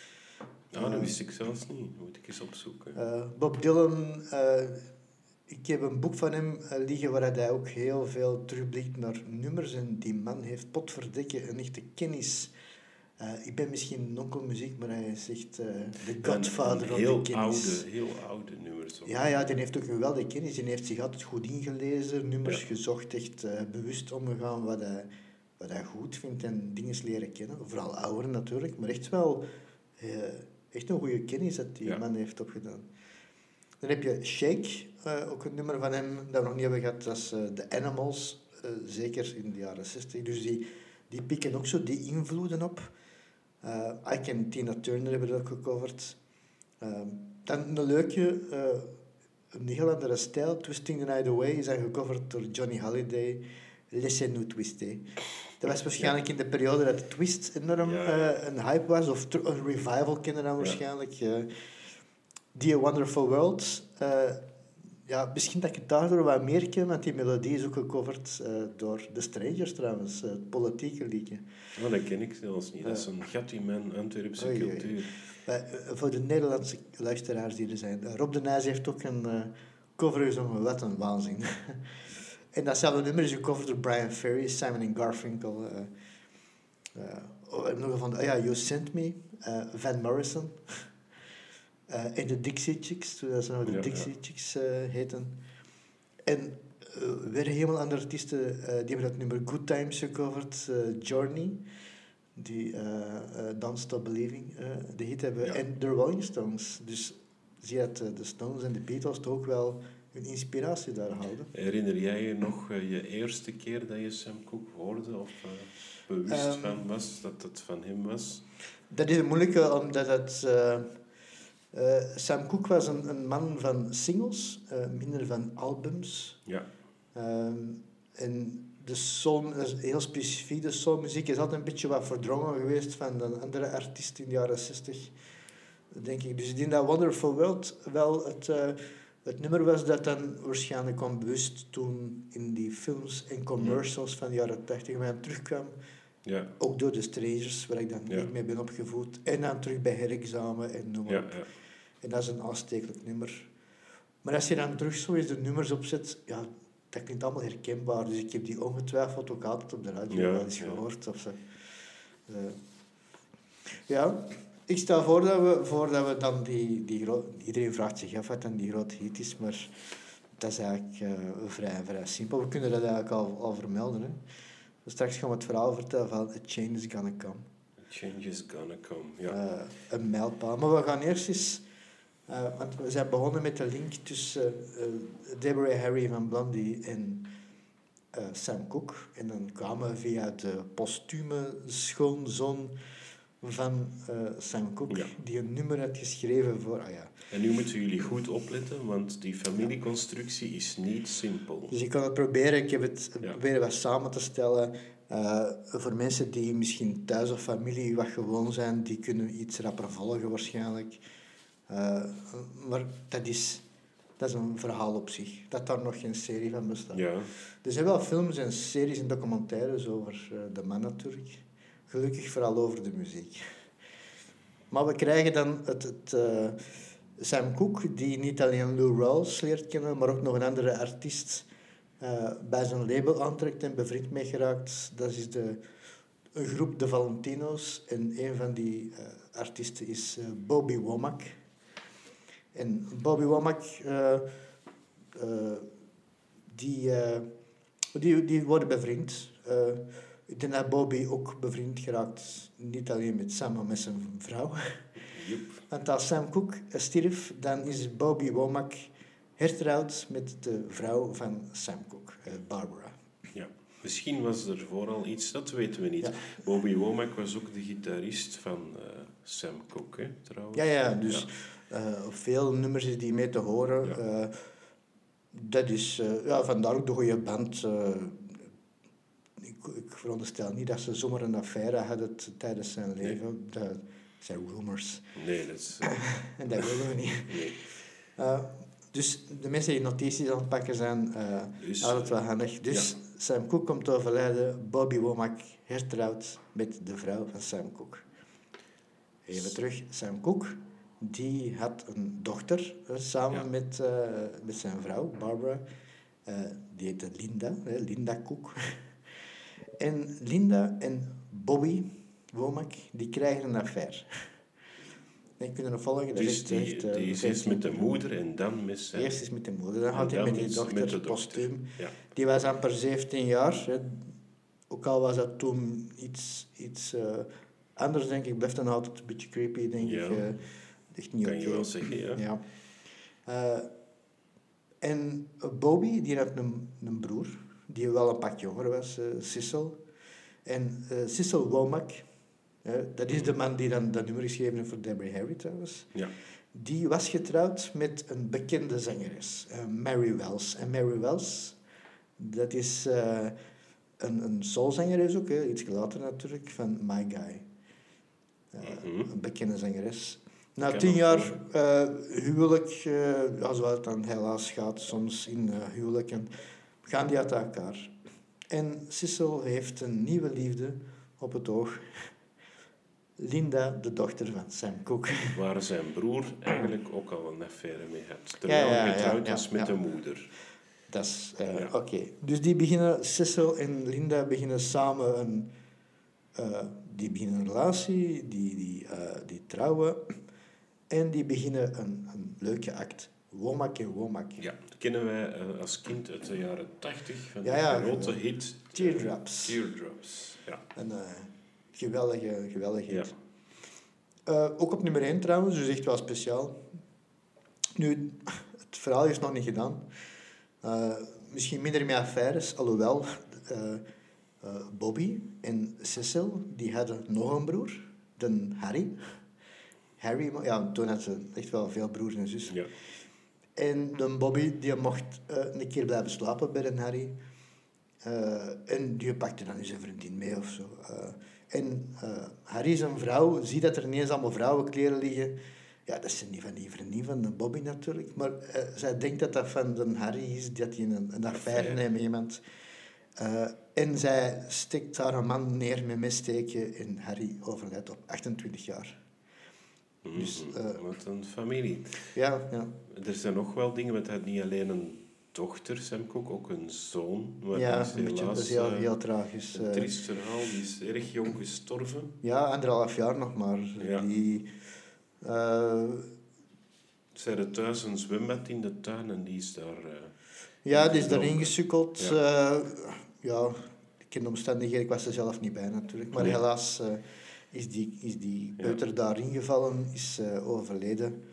S1: Ah, dat wist ik zelfs niet. Dat moet ik eens opzoeken.
S2: Uh, Bob Dylan... Uh, Ik heb een boek van hem liggen waar hij ook heel veel terugblikt naar nummers. En die man heeft potverdikke een echte kennis. Uh, ik ben misschien nonkelmuziek, maar hij is echt uh, de godfather van de kennis.
S1: Oude, heel oude nummers. Ook.
S2: Ja, ja, die heeft ook een geweldige kennis. Die heeft zich altijd goed ingelezen, nummers ja. gezocht, echt uh, bewust omgegaan wat hij, wat hij goed vindt en dingen leren kennen. Vooral ouderen natuurlijk, maar echt wel uh, echt een goede kennis dat die ja. man heeft opgedaan. Dan heb je Shake, uh, ook een nummer van hem dat we nog niet hebben gehad. Dat is uh, The Animals, uh, zeker in de jaren zestig. Dus die, die pikken ook zo die invloeden op. Uh, Ike en Tina Turner hebben dat ook gecoverd. Uh, dan een leuke, uh, een heel andere stijl. Twisting the Night Away is dan gecoverd door Johnny Hallyday. Laissez-nous twister. Dat was waarschijnlijk ja. in de periode dat Twist enorm ja. uh, een hype was. Of tr- een revival kennen dan waarschijnlijk. Uh, The Wonderful World. Uh, ja, misschien dat ik het daardoor wat meer ken, want die melodie is ook gecoverd uh, door The Strangers trouwens, uh, het politieke liedje.
S1: Oh, dat ken ik zelfs niet. Dat is een gat in mijn Antwerpse oei, cultuur.
S2: Uh, voor de Nederlandse luisteraars die er zijn. Uh, Rob de Nijs heeft ook een uh, cover gezongen, wat een waanzin. En datzelfde nummer is gecoverd door Brian Ferry, Simon en Garfunkel. Uh, uh, oh, nog van, oh ja, You Sent Me, uh, Van Morrison. Uh, en de Dixie Chicks, toen ze nog de ja, Dixie ja. Chicks uh, heten. En uh, weer helemaal andere artiesten, uh, die hebben dat nummer Good Times gecoverd. Uh, Journey, die uh, uh, Don't Stop Believing, uh, de hit hebben. Ja. En de Rolling Stones. Dus zie je dat uh, de Stones en de Beatles toch ook wel hun inspiratie daar houden.
S1: Herinner jij je nog uh, je eerste keer dat je Sam Cooke hoorde of uh, bewust um, van was, dat het van hem was?
S2: Dat is moeilijk, omdat het... Uh, Uh, Sam Cooke was een, een man van singles, uh, minder van albums.
S1: Ja.
S2: Um, en de soul, heel specifiek, de soulmuziek is altijd een beetje wat verdrongen geweest van een andere artiest in de jaren zestig, denk ik. Dus ik denk dat Wonderful World wel het, uh, het nummer was dat dan waarschijnlijk onbewust toen in die films en commercials van de jaren tachtig bij hem terugkwam.
S1: Ja.
S2: Ook door de Strangers, waar ik dan ja. niet mee ben opgevoed. En dan terug bij Herexamen en noem maar
S1: ja,
S2: op.
S1: Ja.
S2: En dat is een aanstekelijk nummer. Maar als je dan terug zo eens de nummers opzet, ja, dat klinkt allemaal herkenbaar. Dus ik heb die ongetwijfeld ook altijd op de radio ja, wel eens ja. gehoord. Of zo. Uh, ja, ik stel voor dat we, voordat we dan die, die gro- iedereen vraagt zich af wat dan die grote hit is, maar dat is eigenlijk uh, vrij, vrij simpel. We kunnen dat eigenlijk al, al vermelden. Hè. Straks gaan we het verhaal vertellen van A Change is Gonna Come.
S1: A Change is Gonna Come, ja.
S2: Uh, een mijlpaal. Maar we gaan eerst eens... Uh, want we zijn begonnen met de link tussen uh, Deborah Harry van Blondie en uh, Sam Cooke. En dan kwamen we via de postume schoonzoon van uh, Sam Cooke, ja. die een nummer had geschreven voor... Ah, ja.
S1: En nu moeten jullie goed opletten, want die familieconstructie is niet simpel.
S2: Dus ik kan het proberen. Ik heb het ja. proberen wat samen te stellen. Uh, voor mensen die misschien thuis of familie wat gewoon zijn, die kunnen iets rapper volgen waarschijnlijk. Uh, maar dat is, dat is een verhaal op zich. Dat daar nog geen serie van bestaat.
S1: Ja.
S2: Er zijn wel films en series en documentaires over uh, de man natuurlijk. Gelukkig vooral over de muziek. Maar we krijgen dan het, het, uh, Sam Cooke, die niet alleen Lou Rawls leert kennen, maar ook nog een andere artiest uh, bij zijn label aantrekt en bevriend mee geraakt. Dat is de, een groep, de Valentino's. En een van die uh, artiesten is uh, Bobby Womack. En Bobby Womack, uh, uh, die, uh, die, die worden bevriend. Uh, ik denk dat Bobby ook bevriend geraakt, niet alleen met Sam, maar met zijn vrouw.
S1: Yep.
S2: Want als Sam Cooke stierf, dan is Bobby Womack hertrouwd met de vrouw van Sam Cooke, uh, Barbara.
S1: Ja, misschien was er vooral iets, dat weten we niet. Ja. Bobby Womack was ook de gitarist van uh, Sam Cooke, hè, trouwens.
S2: Ja, ja, dus ja. Uh, op veel nummers is die mee te horen. Ja. Uh, dat is, uh, ja, vandaar ook de goede band. Uh, ik, ik veronderstel niet dat ze zomaar een affaire hadden tijdens zijn leven. Nee. Dat zijn rumors.
S1: Nee, dat is... Uh...
S2: en dat willen we niet.
S1: Nee.
S2: Uh, dus de mensen die notities aan het pakken zijn, uh, dus, altijd wel handig. Dus ja. Sam Cooke komt overlijden, Bobby Womack hertrouwd met de vrouw van Sam Cooke. Even terug, Sam Cooke, die had een dochter, uh, samen ja. met, uh, met zijn vrouw, Barbara. Uh, die heette Linda, hè, Linda Cooke. En Linda en Bobby Womack, die krijgen een affaire. Ik kunnen nog volgen.
S1: Dus echt, die, echt, uh, die is eerst met de moeder en dan met zijn...
S2: Eerst is met de moeder, dan gaat hij met die dochter, met de postuum.
S1: Ja.
S2: Die was amper zeventien jaar. Hè. Ook al was dat toen iets, iets uh, anders, denk ik. Blijft dan altijd een beetje creepy, denk
S1: ja.
S2: ik. Uh, echt niet
S1: kan
S2: oké.
S1: je wel zeggen, ja.
S2: ja. Uh, en Bobby, die had een, een broer, die wel een pak jonger was, uh, Cecil. En uh, Cecil Womack... Uh, dat is de man die dan dat nummer geschreven heeft voor Debbie Harry trouwens.
S1: Ja.
S2: Die was getrouwd met een bekende zangeres, uh, Mary Wells. En Mary Wells, dat is uh, een, een soulzangeres ook, hè, iets later natuurlijk, van My Guy. Uh, mm-hmm. Een bekende zangeres. Na tien jaar uh, huwelijk, uh, ja, zoals het dan helaas gaat soms in uh, huwelijken, gaan die uit elkaar. En Cecil heeft een nieuwe liefde op het oog. Linda, de dochter van Sam Cooke.
S1: Waar zijn broer eigenlijk ook al een affaire mee had. Terwijl hij ja, ja, getrouwd ja, was ja, met ja. de moeder.
S2: Dat is... Uh, ja. Oké. Okay. Dus die beginnen... Cecil en Linda beginnen samen een... Uh, die beginnen een relatie. Die, die, uh, die trouwen. En die beginnen een, een leuke act. Womack en Womack.
S1: Ja, dat kennen wij uh, als kind uit de jaren tachtig. Van
S2: ja, ja,
S1: de grote hit.
S2: Teardrops.
S1: Uh, Teardrops, ja.
S2: En, uh, geweldige, geweldige hit.
S1: Ja.
S2: Uh, ook op nummer één trouwens, dus echt wel speciaal. Nu, het verhaal is nog niet gedaan. Uh, misschien minder met affaires, alhoewel uh, uh, Bobby en Cecil, die hadden nog een broer, de Harry. Harry, ja, toen had ze echt wel veel broers en zussen.
S1: Ja.
S2: En de Bobby, die mocht uh, een keer blijven slapen bij de Harry. Uh, en die pakte dan eens een vriendin mee of zo. Uh, en uh, Harry, zijn vrouw, ziet dat er ineens allemaal vrouwenkleren liggen. Ja, dat zijn niet van die vriendin van de Bobby natuurlijk. Maar uh, zij denkt dat dat van de Harry is, dat hij een, een affaire neemt met iemand. Uh, en zij steekt haar een man neer met messteken en Harry overlijdt op achtentwintig jaar.
S1: Mm-hmm. Dus, uh, Wat een familie.
S2: Ja, ja.
S1: Er zijn nog wel dingen, want hij had niet alleen een dochter, Sam Cooke, ook een zoon. Maar
S2: ja,
S1: is
S2: een beetje, dat is heel, heel tragisch.
S1: Een triest verhaal, die is erg jong gestorven.
S2: Ja, anderhalf jaar nog maar.
S1: Ja.
S2: Die, uh,
S1: Ze hadden thuis een zwembad in de tuin en die is daar... Uh,
S2: ja, die is daarin gesukkeld.
S1: Ja.
S2: Uh, ja, ik ken de omstandigheden, ik was er zelf niet bij natuurlijk. Maar
S1: nee.
S2: helaas uh, is die, is die peuter ja. daarin gevallen, is uh, overleden.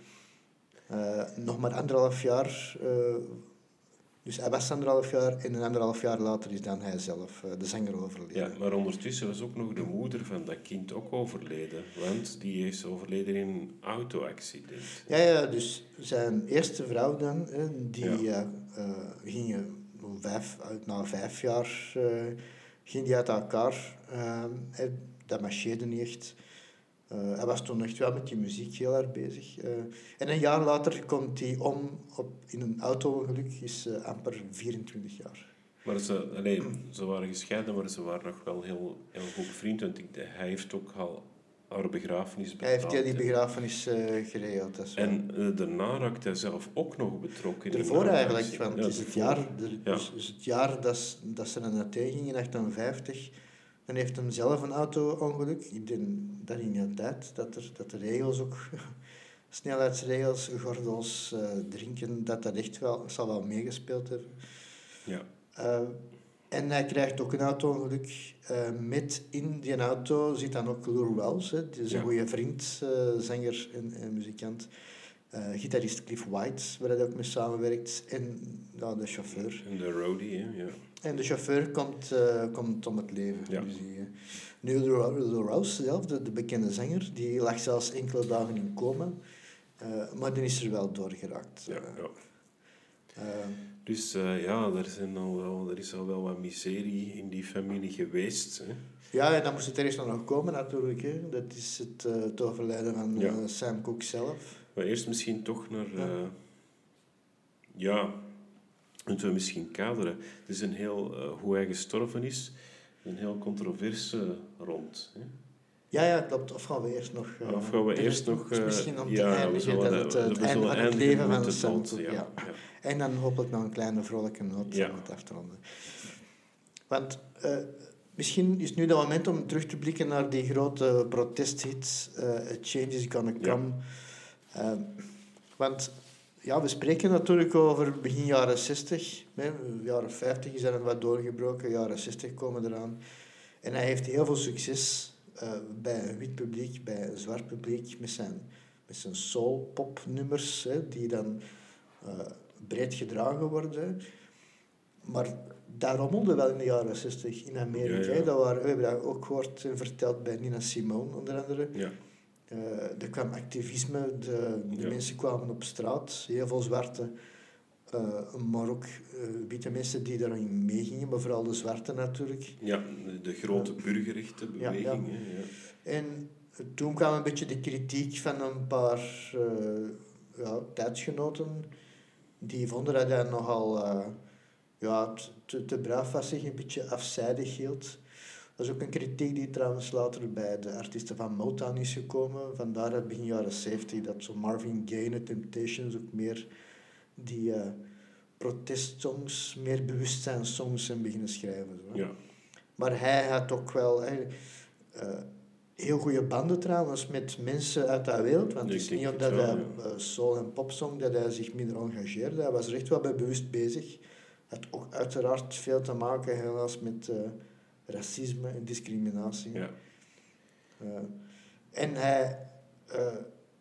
S2: Uh, nog maar anderhalf jaar... Uh, Dus hij was anderhalf jaar en een anderhalf jaar later is dan hij zelf, de zanger, overleden.
S1: Ja, maar ondertussen was ook nog de moeder van dat kind ook overleden. Want die is overleden in een auto-accident.
S2: Ja, ja, dus zijn eerste vrouw dan, die
S1: ja.
S2: uh, ging vijf, na vijf jaar uh, ging die uit elkaar. Uh, dat marcheerde niet echt. Uh, hij was toen echt wel met die muziek heel erg bezig. Uh, en een jaar later komt hij om op, in een auto-ongeluk, is uh, amper vierentwintig jaar.
S1: Maar ze, alleen, ze waren gescheiden, maar ze waren nog wel heel, heel goed bevriend. Want ik, hij heeft ook al haar begrafenis betaald.
S2: Hij heeft heel die begrafenis uh, geregeld. Dat is
S1: en uh, daarna raakt hij zelf ook nog betrokken.
S2: Ervoor eigenlijk, want
S1: ja,
S2: het is het
S1: ervoor.
S2: jaar, de,
S1: ja.
S2: dus, dus het jaar dat, dat ze er naartoe gingen, in achtenvijftig. Dan heeft hij zelf een auto-ongeluk. Ik denk dat in die tijd, dat, er, dat de regels ook... snelheidsregels, gordels, uh, drinken, dat dat echt wel, zal wel meegespeeld hebben.
S1: Ja.
S2: Uh, en hij krijgt ook een auto-ongeluk. Uh, met in die auto zit dan ook Lou Rawls, hè, die is een ja. goede vriend, uh, zanger en, en muzikant. Uh, gitarist Cliff White, waar hij ook mee samenwerkt. En nou, de chauffeur.
S1: En de roadie, hè? Ja.
S2: En de chauffeur komt, uh, komt om het leven.
S1: Ja.
S2: Dus die, uh, nu, Lou Rawls zelf, de, de bekende zanger, die lag zelfs enkele dagen in coma. Uh, maar die is er wel doorgeraakt.
S1: Ja, ja.
S2: Uh,
S1: dus uh, ja, er, zijn al wel, er is al wel wat miserie in die familie geweest. Hè?
S2: Ja, en dan moest het er eerst nog komen natuurlijk. Hè. Dat is het, uh, het overlijden van uh, ja. Sam Cooke zelf.
S1: Maar eerst misschien toch naar... Uh, ja, ja moeten we misschien kaderen. Het is een heel... Uh, hoe hij gestorven is, een heel controverse rond. Hè?
S2: Ja, ja, klopt. Of gaan we eerst nog... Uh,
S1: of gaan we eerst nog... Uh,
S2: misschien om te
S1: ja,
S2: eindigen dat het, uh, het einde van het leven van Sam Cooke... Ja. Ja. Ja. En dan hopelijk nog een kleine vrolijke noot ja. om het af te ronden. Want uh, misschien is nu dat moment om terug te blikken naar die grote protesthit uh, A Change is Gonna Come. Ja. Uh, want ja, we spreken natuurlijk over begin jaren zestig. Hè. Jaren vijftig is er een wat doorgebroken. Jaren zestig komen eraan. En hij heeft heel veel succes... Uh, bij een wit publiek, bij een zwart publiek, met zijn, met zijn soul-pop-nummers, hè, die dan uh, breed gedragen worden. Maar dat rommelde wel in de jaren zestig in Amerika. Ja, ja. Dat waren, we hebben dat ook gehoord en verteld bij Nina Simone, onder andere.
S1: Ja.
S2: Uh, er kwam activisme, de, de ja. mensen kwamen op straat, heel veel zwarte, uh, maar ook uh, witte mensen die daarin meegingen, maar vooral de zwarte natuurlijk.
S1: Ja, de grote burgerrechtenbeweging. Ja, ja. Ja.
S2: En toen kwam een beetje de kritiek van een paar uh, ja, tijdsgenoten, die vonden dat hij nogal uh, ja, te, te braaf was, zich een beetje afzijdig hield. Dat is ook een kritiek die trouwens later bij de artiesten van Motown is gekomen. Vandaar dat begin jaren zeventig dat zo Marvin Gaye en Temptations ook meer die uh, protestsongs, meer bewustzijnssongs zijn beginnen schrijven. Zo.
S1: Ja.
S2: Maar hij had ook wel uh, heel goede banden trouwens met mensen uit dat wereld. Want het is niet omdat hij uh, soul- en popsong dat hij zich minder engageerde. Hij was er echt wel bij bewust bezig. Had ook uiteraard veel te maken helaas met uh, racisme en discriminatie.
S1: Ja.
S2: Uh, en hij... Uh,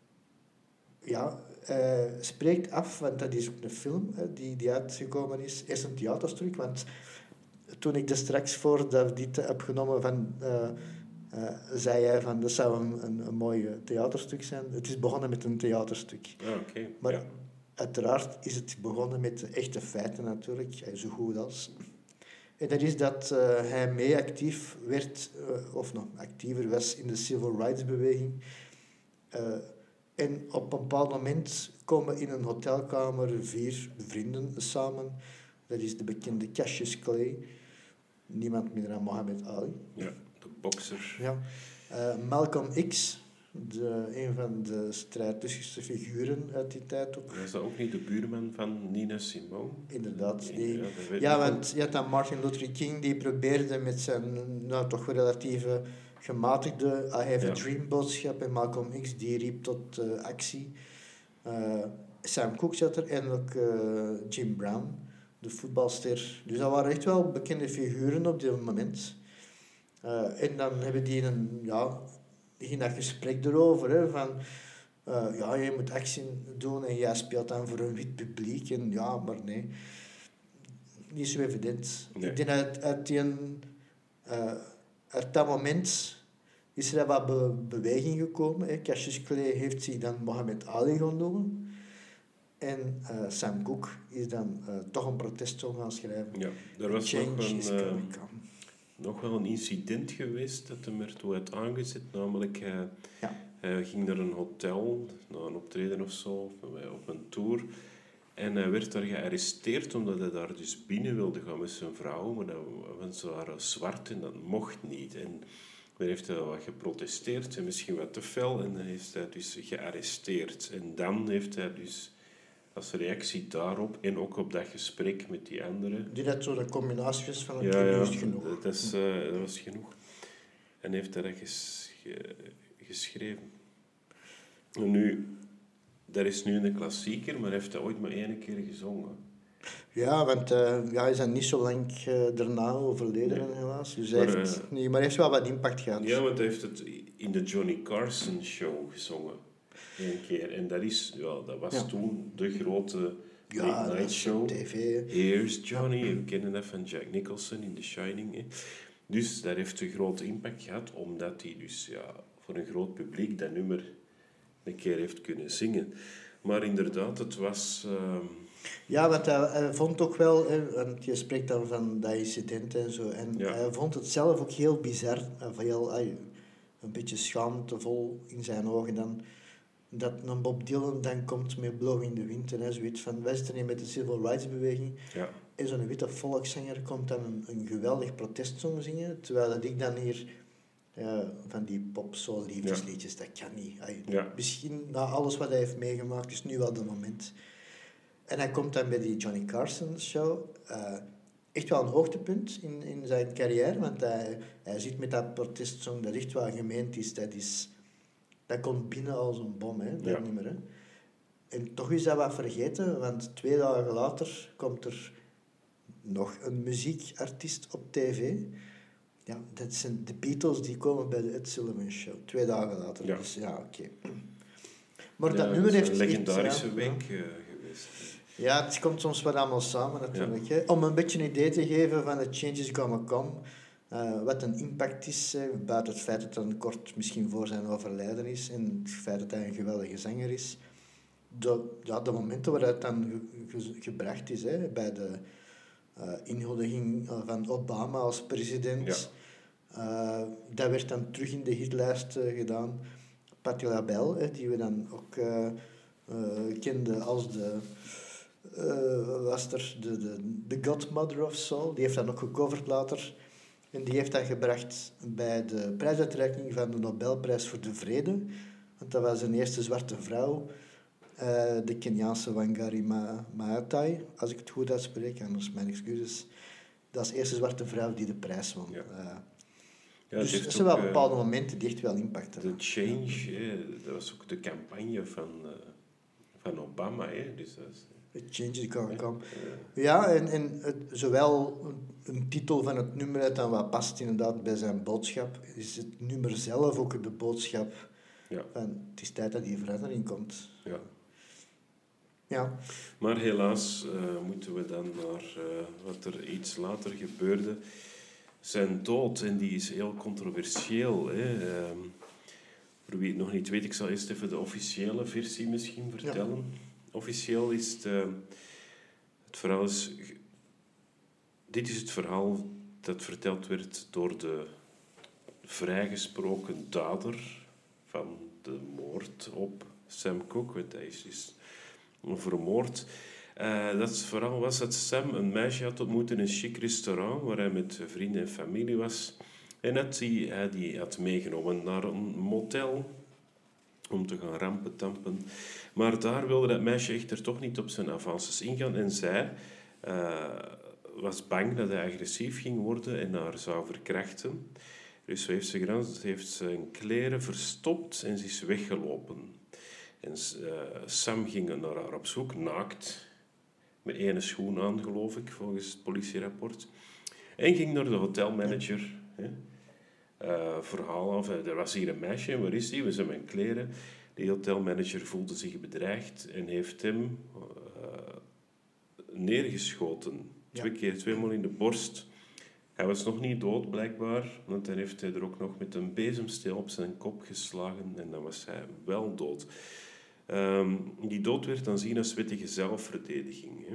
S2: ja... Uh, spreekt af, want dat is ook een film uh, die, die uitgekomen is. Eerst een theaterstuk, want toen ik er straks voordat ik dit heb genomen, van, uh, uh, zei hij van dat zou een, een, een mooi theaterstuk zijn. Het is begonnen met een theaterstuk.
S1: Ah, okay.
S2: Maar
S1: ja.
S2: uiteraard is het begonnen met echte feiten natuurlijk, zo goed als. En dat is dat uh, hij mee actief werd, uh, of nog actiever was in de civil rights beweging. Uh, En op een bepaald moment komen in een hotelkamer vier vrienden samen. Dat is de bekende Cassius Clay. Niemand minder dan Muhammad Ali.
S1: Ja, de bokser.
S2: Ja. Uh, Malcolm X, de, een van de strijdlustigste figuren uit die tijd ook.
S1: Was dat ook niet de buurman van Nina Simone?
S2: Inderdaad. Die,
S1: ja,
S2: ja want je had dan Martin Luther King, die probeerde met zijn nou, toch relatieve... gematigde I have ja. a dream boodschap en Malcolm X die riep tot uh, actie. Uh, Sam Cooke zat er en ook uh, Jim Brown, de voetbalster. Dus dat waren echt wel bekende figuren op dit moment. Uh, en dan hebben die een, ja, die ging dat gesprek erover, hè, van uh, ja, je moet actie doen en jij speelt dan voor een wit publiek. En ja, maar nee, niet zo evident. Nee. Ik denk uit, uit die een... Uh, Uit dat moment is er wat be- beweging gekomen. Hè. Cassius Clay heeft zich dan Muhammad Ali gaan noemen. En uh, Sam Cooke is dan uh, toch een protestsong gaan schrijven.
S1: Ja, er was nog een, uh, nog wel een incident geweest dat hem ertoe had aangezet. Namelijk, uh, ja. hij ging naar een hotel, naar een optreden of zo, op een tour. En hij werd daar gearresteerd omdat hij daar dus binnen wilde gaan met zijn vrouw. Maar dat, want ze waren zwart en dat mocht niet. En Maar heeft hij wat geprotesteerd en misschien wat te fel en dan is hij dus gearresteerd. En dan heeft hij dus als reactie daarop en ook op dat gesprek met die anderen...
S2: Die dat zo de combinatie was van een
S1: ja,
S2: keer
S1: ja,
S2: is genoeg.
S1: Dat, is, uh, dat was genoeg. En heeft hij dat ges, ge, geschreven. En nu, dat is nu een klassieker, maar heeft hij ooit maar één keer gezongen.
S2: Ja, want uh, ja, hij is dan niet zo lang uh, daarna overleden, nee. helaas. Dus hij, maar, heeft, uh, nee, maar hij heeft wel wat impact gehad.
S1: Ja, want hij heeft het in de Johnny Carson Show gezongen. Eén keer. En dat, is, ja, dat was ja. toen de grote
S2: ja,
S1: late night show.
S2: T V.
S1: Here's Johnny. We kennen dat van Jack Nicholson in The Shining. Hè. Dus dat heeft een grote impact gehad, omdat hij dus ja, voor een groot publiek dat nummer een keer heeft kunnen zingen. Maar inderdaad, het was... Uh,
S2: Ja, want hij, hij vond ook wel, hè, want je spreekt dan van dat incident en zo, en ja. hij vond het zelf ook heel bizar, heel, een beetje schaamtevol in zijn ogen dan, dat een Bob Dylan dan komt met Blow in the Wind en zoiets van, wij zitten hier met de Civil Rights beweging,
S1: ja.
S2: en zo'n witte volkszanger komt dan een, een geweldig protestsong zingen, terwijl dat ik dan hier ja, van die pop-soul liefdesliedjes, ja. dat kan niet. Ay,
S1: ja.
S2: Misschien na alles wat hij heeft meegemaakt, is nu wel het moment. En hij komt dan bij die Johnny Carson show. Uh, echt wel een hoogtepunt in, in zijn carrière. Want hij, hij zit met dat protestsong dat echt wel gemeend is. Dat, is, dat komt binnen als een bom, hè, dat ja. nummer. Hè. En toch is dat wat vergeten. Want twee dagen later komt er nog een muziekartiest op tv. Ja, dat zijn de Beatles die komen bij de Ed Sullivan Show. Twee dagen later. Ja. Dus ja, oké. Okay. Maar
S1: ja,
S2: dat nummer heeft...
S1: een legendarische
S2: iets,
S1: week
S2: ja.
S1: uh, geweest.
S2: Ja, het komt soms wat allemaal samen natuurlijk. Ja. Hè. Om een beetje een idee te geven van de changes gonna come. Uh, wat een impact is, uh, buiten het feit dat het een kort misschien voor zijn overlijden is. En het feit dat hij een geweldige zanger is. De, ja, de momenten waar het dan ge, ge, gebracht is, hè, bij de uh, inhuldiging van Obama als president. Ja. Uh, dat werd dan terug in de hitlijst uh, gedaan. Patti LaBelle, hè, die we dan ook uh, uh, kenden als de... Uh, was er de, de, de Godmother of Soul, die heeft dat ook gecoverd later. En die heeft dat gebracht bij de prijsuitreiking van de Nobelprijs voor de Vrede. Want dat was een eerste zwarte vrouw, uh, de Keniaanse Wangari Ma- Maathai, als ik het goed uitspreek, anders mijn excuses. Dat is de eerste zwarte vrouw die de prijs won. Ja. Uh, ja, dus er zijn wel bepaalde uh, momenten die echt wel impact hebben.
S1: De change, ja. Dat was ook de campagne van, uh, van Obama. Hè. Dus dat is,
S2: The changes gonna come. Ja, en, en het, zowel een, een titel van het nummer dan wat past inderdaad bij zijn boodschap, is het nummer zelf ook de boodschap
S1: ja.
S2: van het is tijd dat die verandering komt.
S1: Ja.
S2: Ja.
S1: Maar helaas uh, moeten we dan naar uh, wat er iets later gebeurde. Zijn dood, en die is heel controversieel. Hè. Uh, voor wie het nog niet weet, ik zal eerst even de officiële versie misschien vertellen. Ja. Officieel is het, uh, het verhaal is... Dit is het verhaal dat verteld werd door de vrijgesproken dader van de moord op Sam Cooke. Want hij is dus vermoord. Uh, dat verhaal was dat Sam een meisje had ontmoet in een chic restaurant waar hij met vrienden en familie was. En dat hij, hij die had meegenomen naar een motel om te gaan rampentampen. Maar daar wilde dat meisje echter toch niet op zijn avances ingaan. En zij uh, was bang dat hij agressief ging worden en haar zou verkrachten. Dus wat heeft ze gedaan? Ze heeft zijn kleren verstopt en ze is weggelopen. En uh, Sam ging naar haar op zoek, naakt. Met één schoen aan, geloof ik, volgens het politierapport. En ging naar de hotelmanager. Hè. Uh, verhaal af. Er was hier een meisje, waar is die? We zijn mijn kleren. De hotelmanager voelde zich bedreigd en heeft hem uh, neergeschoten. Ja. Twee keer, tweemaal in de borst. Hij was nog niet dood, blijkbaar, want dan heeft hij er ook nog met een bezemsteel op zijn kop geslagen en dan was hij wel dood. Um, die dood werd dan zien als wettige zelfverdediging. Hè.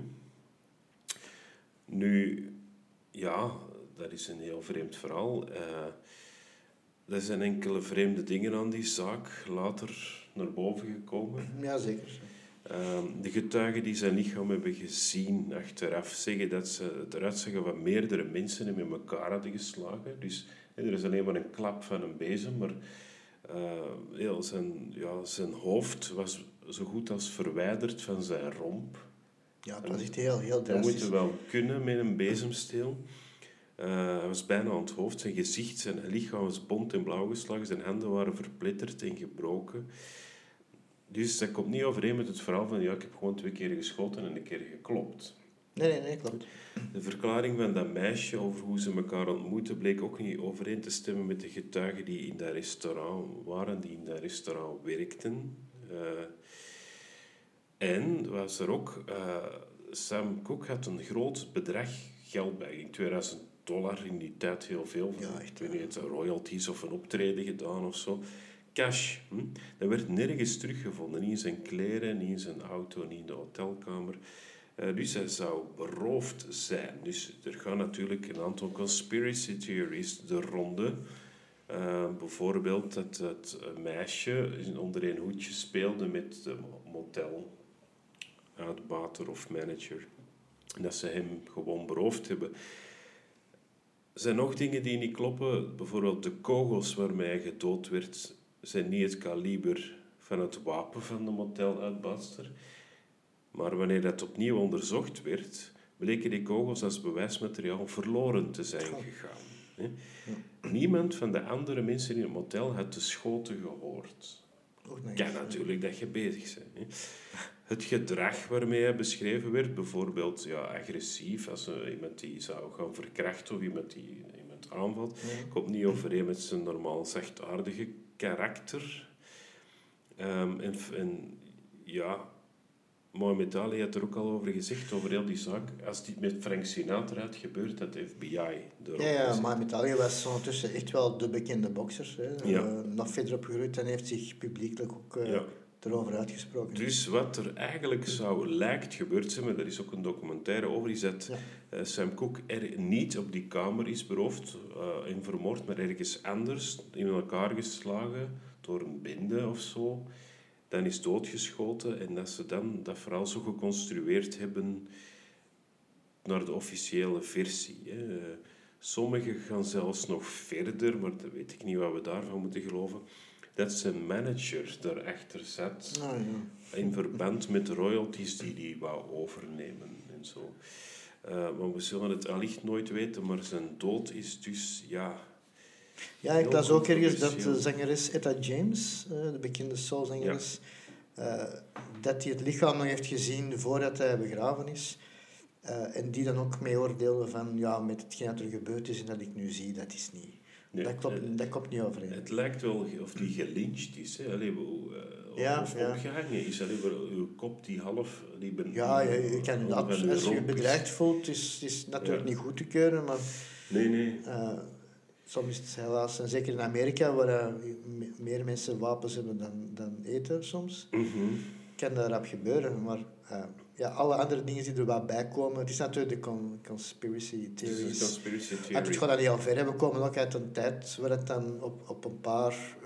S1: Nu, ja, dat is een heel vreemd verhaal. Uh, er zijn enkele vreemde dingen aan die zaak later naar boven gekomen.
S2: Ja, zeker.
S1: Um, de getuigen die zijn lichaam hebben gezien achteraf zeggen dat ze het eruit zagen wat meerdere mensen hem in elkaar hadden geslagen. Dus Er is alleen maar een klap van een bezem, maar uh, heel zijn, ja, zijn hoofd was zo goed als verwijderd van zijn romp.
S2: Ja, dat was echt heel, heel drastisch.
S1: Dat moet je wel kunnen met een bezemsteel. Uh, hij was bijna aan het hoofd. Zijn gezicht, zijn lichaam was bont en blauw geslagen. Zijn handen waren verpletterd en gebroken. Dus dat komt niet overeen met het verhaal van... Ja, ik heb gewoon twee keer geschoten en een keer geklopt.
S2: Nee, nee, nee, klopt.
S1: De verklaring van dat meisje over hoe ze elkaar ontmoetten... bleek ook niet overeen te stemmen met de getuigen die in dat restaurant waren. Die in dat restaurant werkten. Uh, en was er ook... Uh, Sam Cooke had een groot bedrag geld bij. In tweeduizend dollar in die tijd heel veel.
S2: Ja, echt.
S1: Ik weet niet, royalties of een optreden gedaan of zo. Cash. Hm? Dat werd nergens teruggevonden. Niet in zijn kleren, niet in zijn auto, niet in de hotelkamer. Uh, dus hij zou beroofd zijn. Dus er gaan natuurlijk een aantal conspiracy theories de ronde. Uh, bijvoorbeeld dat het meisje onder een hoedje speelde met de motel uitbater of manager. En dat ze hem gewoon beroofd hebben. Er zijn nog dingen die niet kloppen. Bijvoorbeeld de kogels waarmee hij gedood werd, zijn niet het kaliber van het wapen van de moteluitbater. Maar wanneer dat opnieuw onderzocht werd, bleken die kogels als bewijsmateriaal verloren te zijn gegaan. Hè? Niemand van de andere mensen in het motel had de schoten gehoord. Kan natuurlijk dat je bezig bent. Hè? Het gedrag waarmee hij beschreven werd, bijvoorbeeld ja, agressief, als uh, iemand die zou gaan verkrachten of iemand die iemand aanvalt, ja. Komt niet overeen met zijn normaal zachtaardige karakter. Um, en, en ja, Mohammed Ali had er ook al over gezegd, over heel die zaak. Als dit met Frank Sinatra had gebeurd, had de F B I erop
S2: Ja, ja Mohammed Ali was ondertussen echt wel de bekende bokser. Hè. Ja. Uh, nog verder opgegroeid en heeft zich publiekelijk ook uh, ja. erover uitgesproken.
S1: Dus wat er eigenlijk zou lijkt gebeurd zijn, maar er is ook een documentaire over, is dat ja. uh, Sam Cooke er niet op die kamer is beroofd uh, en vermoord, maar ergens anders in elkaar geslagen door een bende of zo. Dan is doodgeschoten en dat ze dan dat verhaal zo geconstrueerd hebben naar de officiële versie. Hè. Sommigen gaan zelfs nog verder, maar dat weet ik niet wat we daarvan moeten geloven. Dat zijn manager daarachter zat,
S2: oh, ja.
S1: in verband met de royalties die hij wou overnemen en zo. Uh, maar we zullen het allicht nooit weten, maar zijn dood is dus, ja...
S2: Ja, ik las ook ergens dat de zangeres Etta James, de bekende soulzangeres, ja. uh, dat hij het lichaam nog heeft gezien voordat hij begraven is. Uh, en die dan ook mee oordeelde van, ja, met hetgeen dat er gebeurd is en dat ik nu zie, dat is niet... Nee, dat, klopt, het, dat klopt niet overeen.
S1: Het lijkt wel of die gelyncht is, hè? Allee, uh,
S2: ja,
S1: of
S2: ja.
S1: opgehangen is. Allee, uw kop die half... Die ben,
S2: ja, je, je kan inderdaad, als je je bedreigd voelt, is is natuurlijk ja. niet goed te keuren, maar...
S1: Nee, nee.
S2: Uh, soms is het helaas, en zeker in Amerika, waar uh, meer mensen wapens hebben dan, dan eten soms,
S1: mm-hmm.
S2: kan dat rap gebeuren. Maar uh, ja, alle andere dingen die er wat bij komen, het is natuurlijk de con- conspiracy theories.
S1: Conspiracy theory.
S2: Het gaat dat niet al ver. We komen ook uit een tijd waar het dan op, op een paar uh,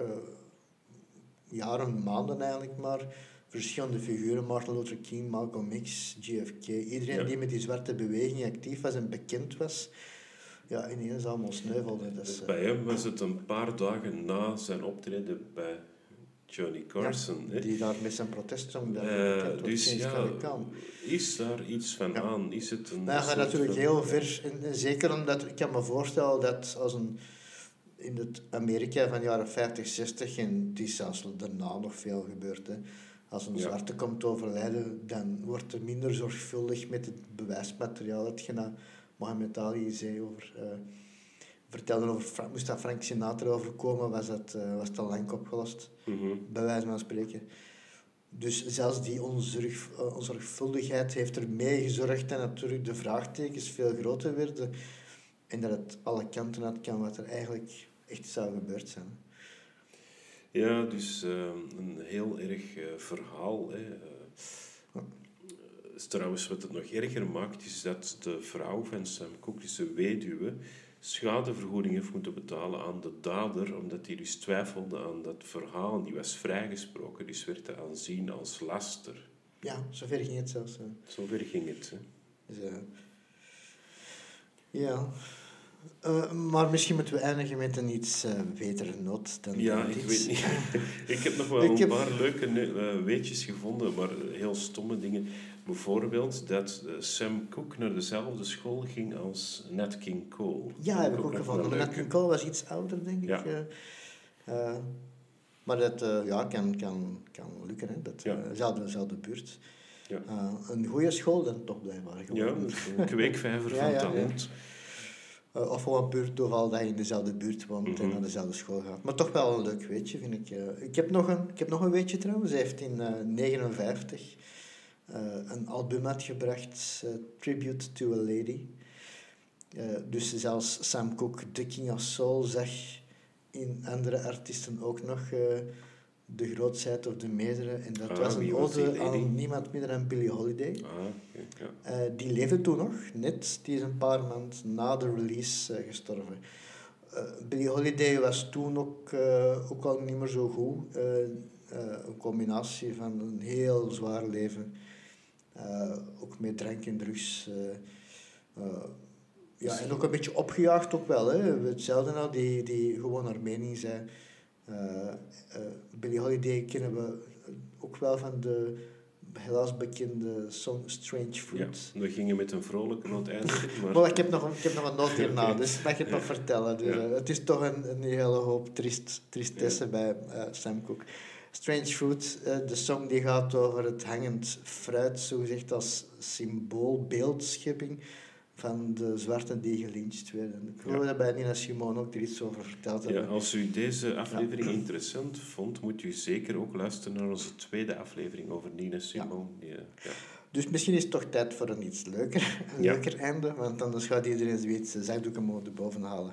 S2: jaren, maanden eigenlijk maar, verschillende figuren, Martin Luther King, Malcolm X, J F K, iedereen ja. die met die zwarte beweging actief was en bekend was, ja, ineens allemaal sneuvelde. Dus,
S1: bij hem was het een paar dagen na zijn optreden bij Johnny Carson.
S2: Ja,
S1: hè?
S2: die daar met zijn protest zong.
S1: Uh, dus ja, is daar iets van
S2: ja.
S1: aan? Is het een
S2: nou, gaat natuurlijk van... heel ver. En, en zeker omdat, ik kan me voorstellen dat als een, in het Amerika van de jaren vijftig, zestig, en het is zelfs daarna nog veel gebeurd, hè, als een ja. zwarte komt overlijden, dan wordt er minder zorgvuldig met het bewijsmateriaal. Hetgeen Mohammed Ali zei over, uh, vertelde over, Frank, moest dat Frank Sinatra overkomen, was dat, uh, was dat al lang opgelost,
S1: mm-hmm.
S2: bij wijze van spreken. Dus zelfs die onzorg, uh, onzorgvuldigheid heeft er mee gezorgd dat natuurlijk de vraagtekens veel groter werden en dat het alle kanten uit kan wat er eigenlijk echt zou gebeurd zijn.
S1: Ja, dus uh, een heel erg uh, verhaal. Hè. Uh, ja. Trouwens, wat het nog erger maakt, is dat de vrouw van Sam Cooke, dus de weduwe, schadevergoeding heeft moeten betalen aan de dader, omdat hij dus twijfelde aan dat verhaal. Die was vrijgesproken, dus werd hij aanzien als laster.
S2: Ja, zover ging het zelfs. Hè.
S1: Zover ging het. Hè.
S2: Dus, uh, ja. Uh, maar misschien moeten we eindigen met een iets uh, betere noot dan
S1: Ja,
S2: dan
S1: ik
S2: dit.
S1: weet niet. Ik heb nog wel
S2: Ik
S1: een
S2: heb-
S1: paar leuke uh, weetjes gevonden, maar heel stomme dingen. Bijvoorbeeld dat uh, Sam Cooke naar dezelfde school ging als Nat King Cole.
S2: Ja, heb ik ook
S1: nog
S2: gevonden.
S1: wel
S2: Maar
S1: leuk.
S2: Nat King Cole was iets ouder, denk ik.
S1: Ja.
S2: Uh, uh, maar dat uh, ja, kan, kan, kan lukken, hè. Dat, uh,
S1: Ja.
S2: dezelfde, dezelfde buurt.
S1: Ja.
S2: Uh, een goede school dan toch blijkbaar
S1: Ja,
S2: geworden.
S1: een kweekvijver
S2: Ja,
S1: van
S2: ja,
S1: talent.
S2: Uh, of gewoon puur toeval dat je in dezelfde buurt woont
S1: Mhm.
S2: en naar dezelfde school gaat. Maar toch wel een leuk weetje, vind ik. Uh, ik, heb nog een, ik heb nog een weetje trouwens. Hij heeft in negentien negenenvijftig uh, een album uitgebracht, uh, Tribute to a Lady. Uh, dus zelfs Sam Cooke, The King of Soul, zag in andere artiesten ook nog uh, de grootheid of de meerdere. En dat
S1: Ah,
S2: was
S1: wie
S2: een
S1: was die
S2: ode
S1: lady?
S2: aan niemand minder dan Billie Holiday.
S1: Ah, okay, ja.
S2: Uh, die leefde toen nog, net. Die is een paar maanden na de release uh, gestorven. Uh, Billie Holiday was toen ook, uh, ook al niet meer zo goed. Uh, uh, een combinatie van een heel zwaar leven. Uh, ook met drank en drugs. Uh, uh, ja, en ook een beetje opgejaagd ook wel. Hè. Hetzelfde nou, die, die gewoon haar mening zei. Uh, uh, Billie Holiday kennen we ook wel van de helaas bekende song Strange Fruit.
S1: Ja, we gingen met een vrolijke noot eindigen. Maar...
S2: Maar ik heb nog een, ik heb nog een noot hierna, dus mag je het nog vertellen. Dus,
S1: Ja.
S2: uh, het is toch een, een hele hoop triest, tristesse
S1: Ja.
S2: bij uh, Sam Cooke. Strange Fruit, uh, de song die gaat over het hangend fruit, zogezegd als symbool, beeldschepping van de zwarten die gelyncht werden. Ik geloof
S1: Ja.
S2: dat bij Nina Simone ook er iets over verteld hebben.
S1: Ja, als u deze aflevering ja. interessant vond, moet u zeker ook luisteren naar onze tweede aflevering over Nina Simone. Ja. Ja, ja.
S2: Dus misschien is het toch tijd voor een iets leuker, een
S1: Ja.
S2: leuker einde, want anders gaat iedereen zoiets zakdoeken mogen boven halen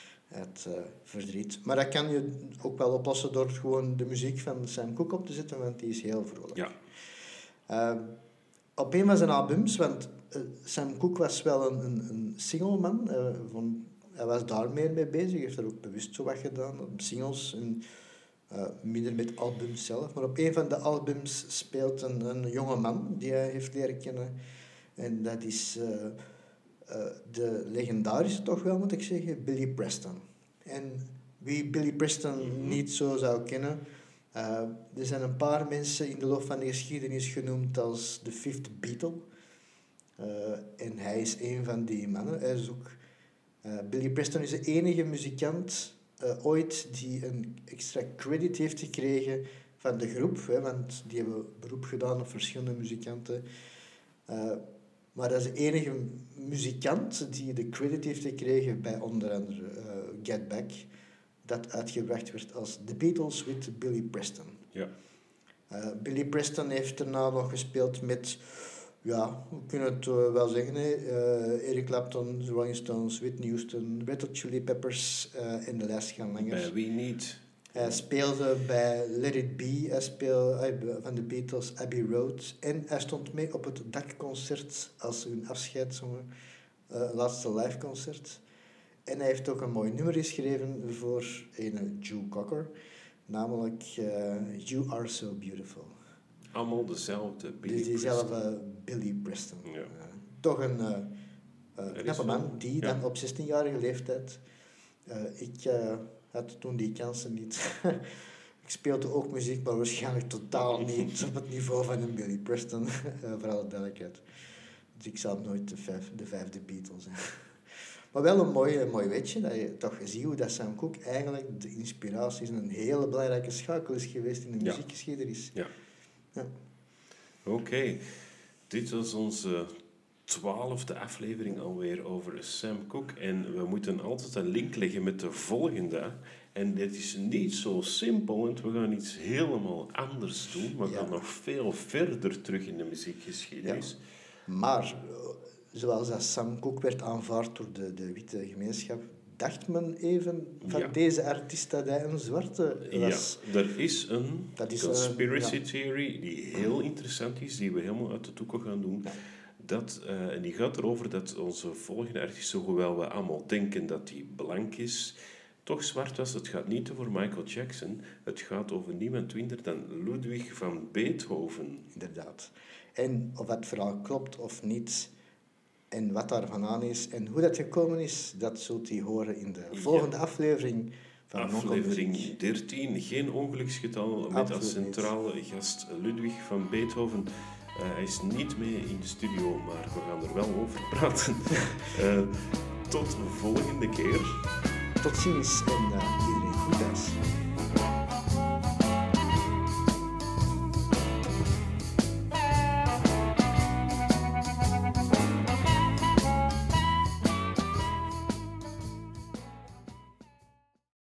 S2: uit uh, verdriet. Maar dat kan je ook wel oplossen door gewoon de muziek van Sam Cooke op te zetten, want die is heel vrolijk.
S1: Ja.
S2: Uh, op een van zijn albums, want uh, Sam Cooke was wel een, een, een singleman, uh, van, hij was daar meer mee bezig, hij heeft er ook bewust zo wat gedaan, op singles en uh, minder met albums zelf. Maar op een van de albums speelt een, een jonge man die hij heeft leren kennen. En dat is uh, uh, de legendarische, toch wel moet ik zeggen, Billy Preston. En wie Billy Preston mm-hmm. niet zo zou kennen, uh, er zijn een paar mensen in de loop van de geschiedenis genoemd als de Fifth Beatle. Uh, en hij is een van die mannen. Hij is ook, uh, Billy Preston is de enige muzikant uh, ooit die een extra credit heeft gekregen van de groep. Hè, want die hebben beroep gedaan op verschillende muzikanten. Uh, maar dat is de enige muzikant die de credit heeft gekregen bij onder andere uh, Get Back. Dat uitgebracht werd als The Beatles with Billy Preston.
S1: Ja.
S2: Uh, Billy Preston heeft daarna nog gespeeld met, ja, we kunnen het uh, wel zeggen, uh, Eric Clapton, The Rolling Stones, Whitney Houston, Red Hot Chili Peppers uh, en de lijst gaan langer.
S1: Bij wie niet?
S2: Hij speelde bij Let It Be, hij speelde van de Beatles Abbey Road en hij stond mee op het dakconcert als ze hun afscheid zongen, uh, laatste liveconcert. En hij heeft ook een mooi nummer geschreven voor een Joe Cocker, namelijk uh, You Are So Beautiful.
S1: Allemaal dezelfde Billy
S2: Dus diezelfde
S1: Preston.
S2: Billy Preston.
S1: Ja.
S2: Uh, toch een uh, uh, knappe man die
S1: ja.
S2: dan op zestienjarige leeftijd... Uh, ik uh, had toen die kansen niet. Ik speelde ook muziek, maar waarschijnlijk totaal niet op het niveau van een Billy Preston, uh, voor alle duidelijkheid. Dus ik zou nooit de, vijf, de vijfde Beatles zijn. Maar wel een mooi, mooi weetje, dat je toch ziet hoe dat Sam Cooke eigenlijk de inspiratie is en een hele belangrijke schakel is geweest in de
S1: ja.
S2: muziekgeschiedenis.
S1: Ja.
S2: Ja.
S1: Oké, okay. Dit was onze twaalfde aflevering alweer over Sam Cooke. En we moeten altijd een link leggen met de volgende. En dit is niet zo simpel, want we gaan iets helemaal anders doen. We ja. gaan nog veel verder terug in de muziekgeschiedenis.
S2: Ja. Maar, zoals dat Sam Cooke werd aanvaard door de, de witte gemeenschap, dacht men even van ja. deze artiest dat hij een zwarte was.
S1: Ja, er is een
S2: dat is
S1: conspiracy
S2: een, ja.
S1: theory die heel interessant is, die we helemaal uit de doeken gaan doen. Ja. Dat, uh, en die gaat erover dat onze volgende artiest, hoewel we allemaal denken dat hij blank is, toch zwart was. Het gaat niet over Michael Jackson. Het gaat over niemand minder dan Ludwig van Beethoven.
S2: Inderdaad. En of dat verhaal klopt of niet, En wat daarvan aan is en hoe dat gekomen is, dat zult u horen in de volgende ja. aflevering van
S1: Aflevering dertien, geen ongeluksgetal, met Absoluut als centrale gast Ludwig van Beethoven. Uh, hij is niet mee in de studio, maar we gaan er wel over praten. uh, tot de volgende keer.
S2: Tot ziens en uh, iedereen goed thuis.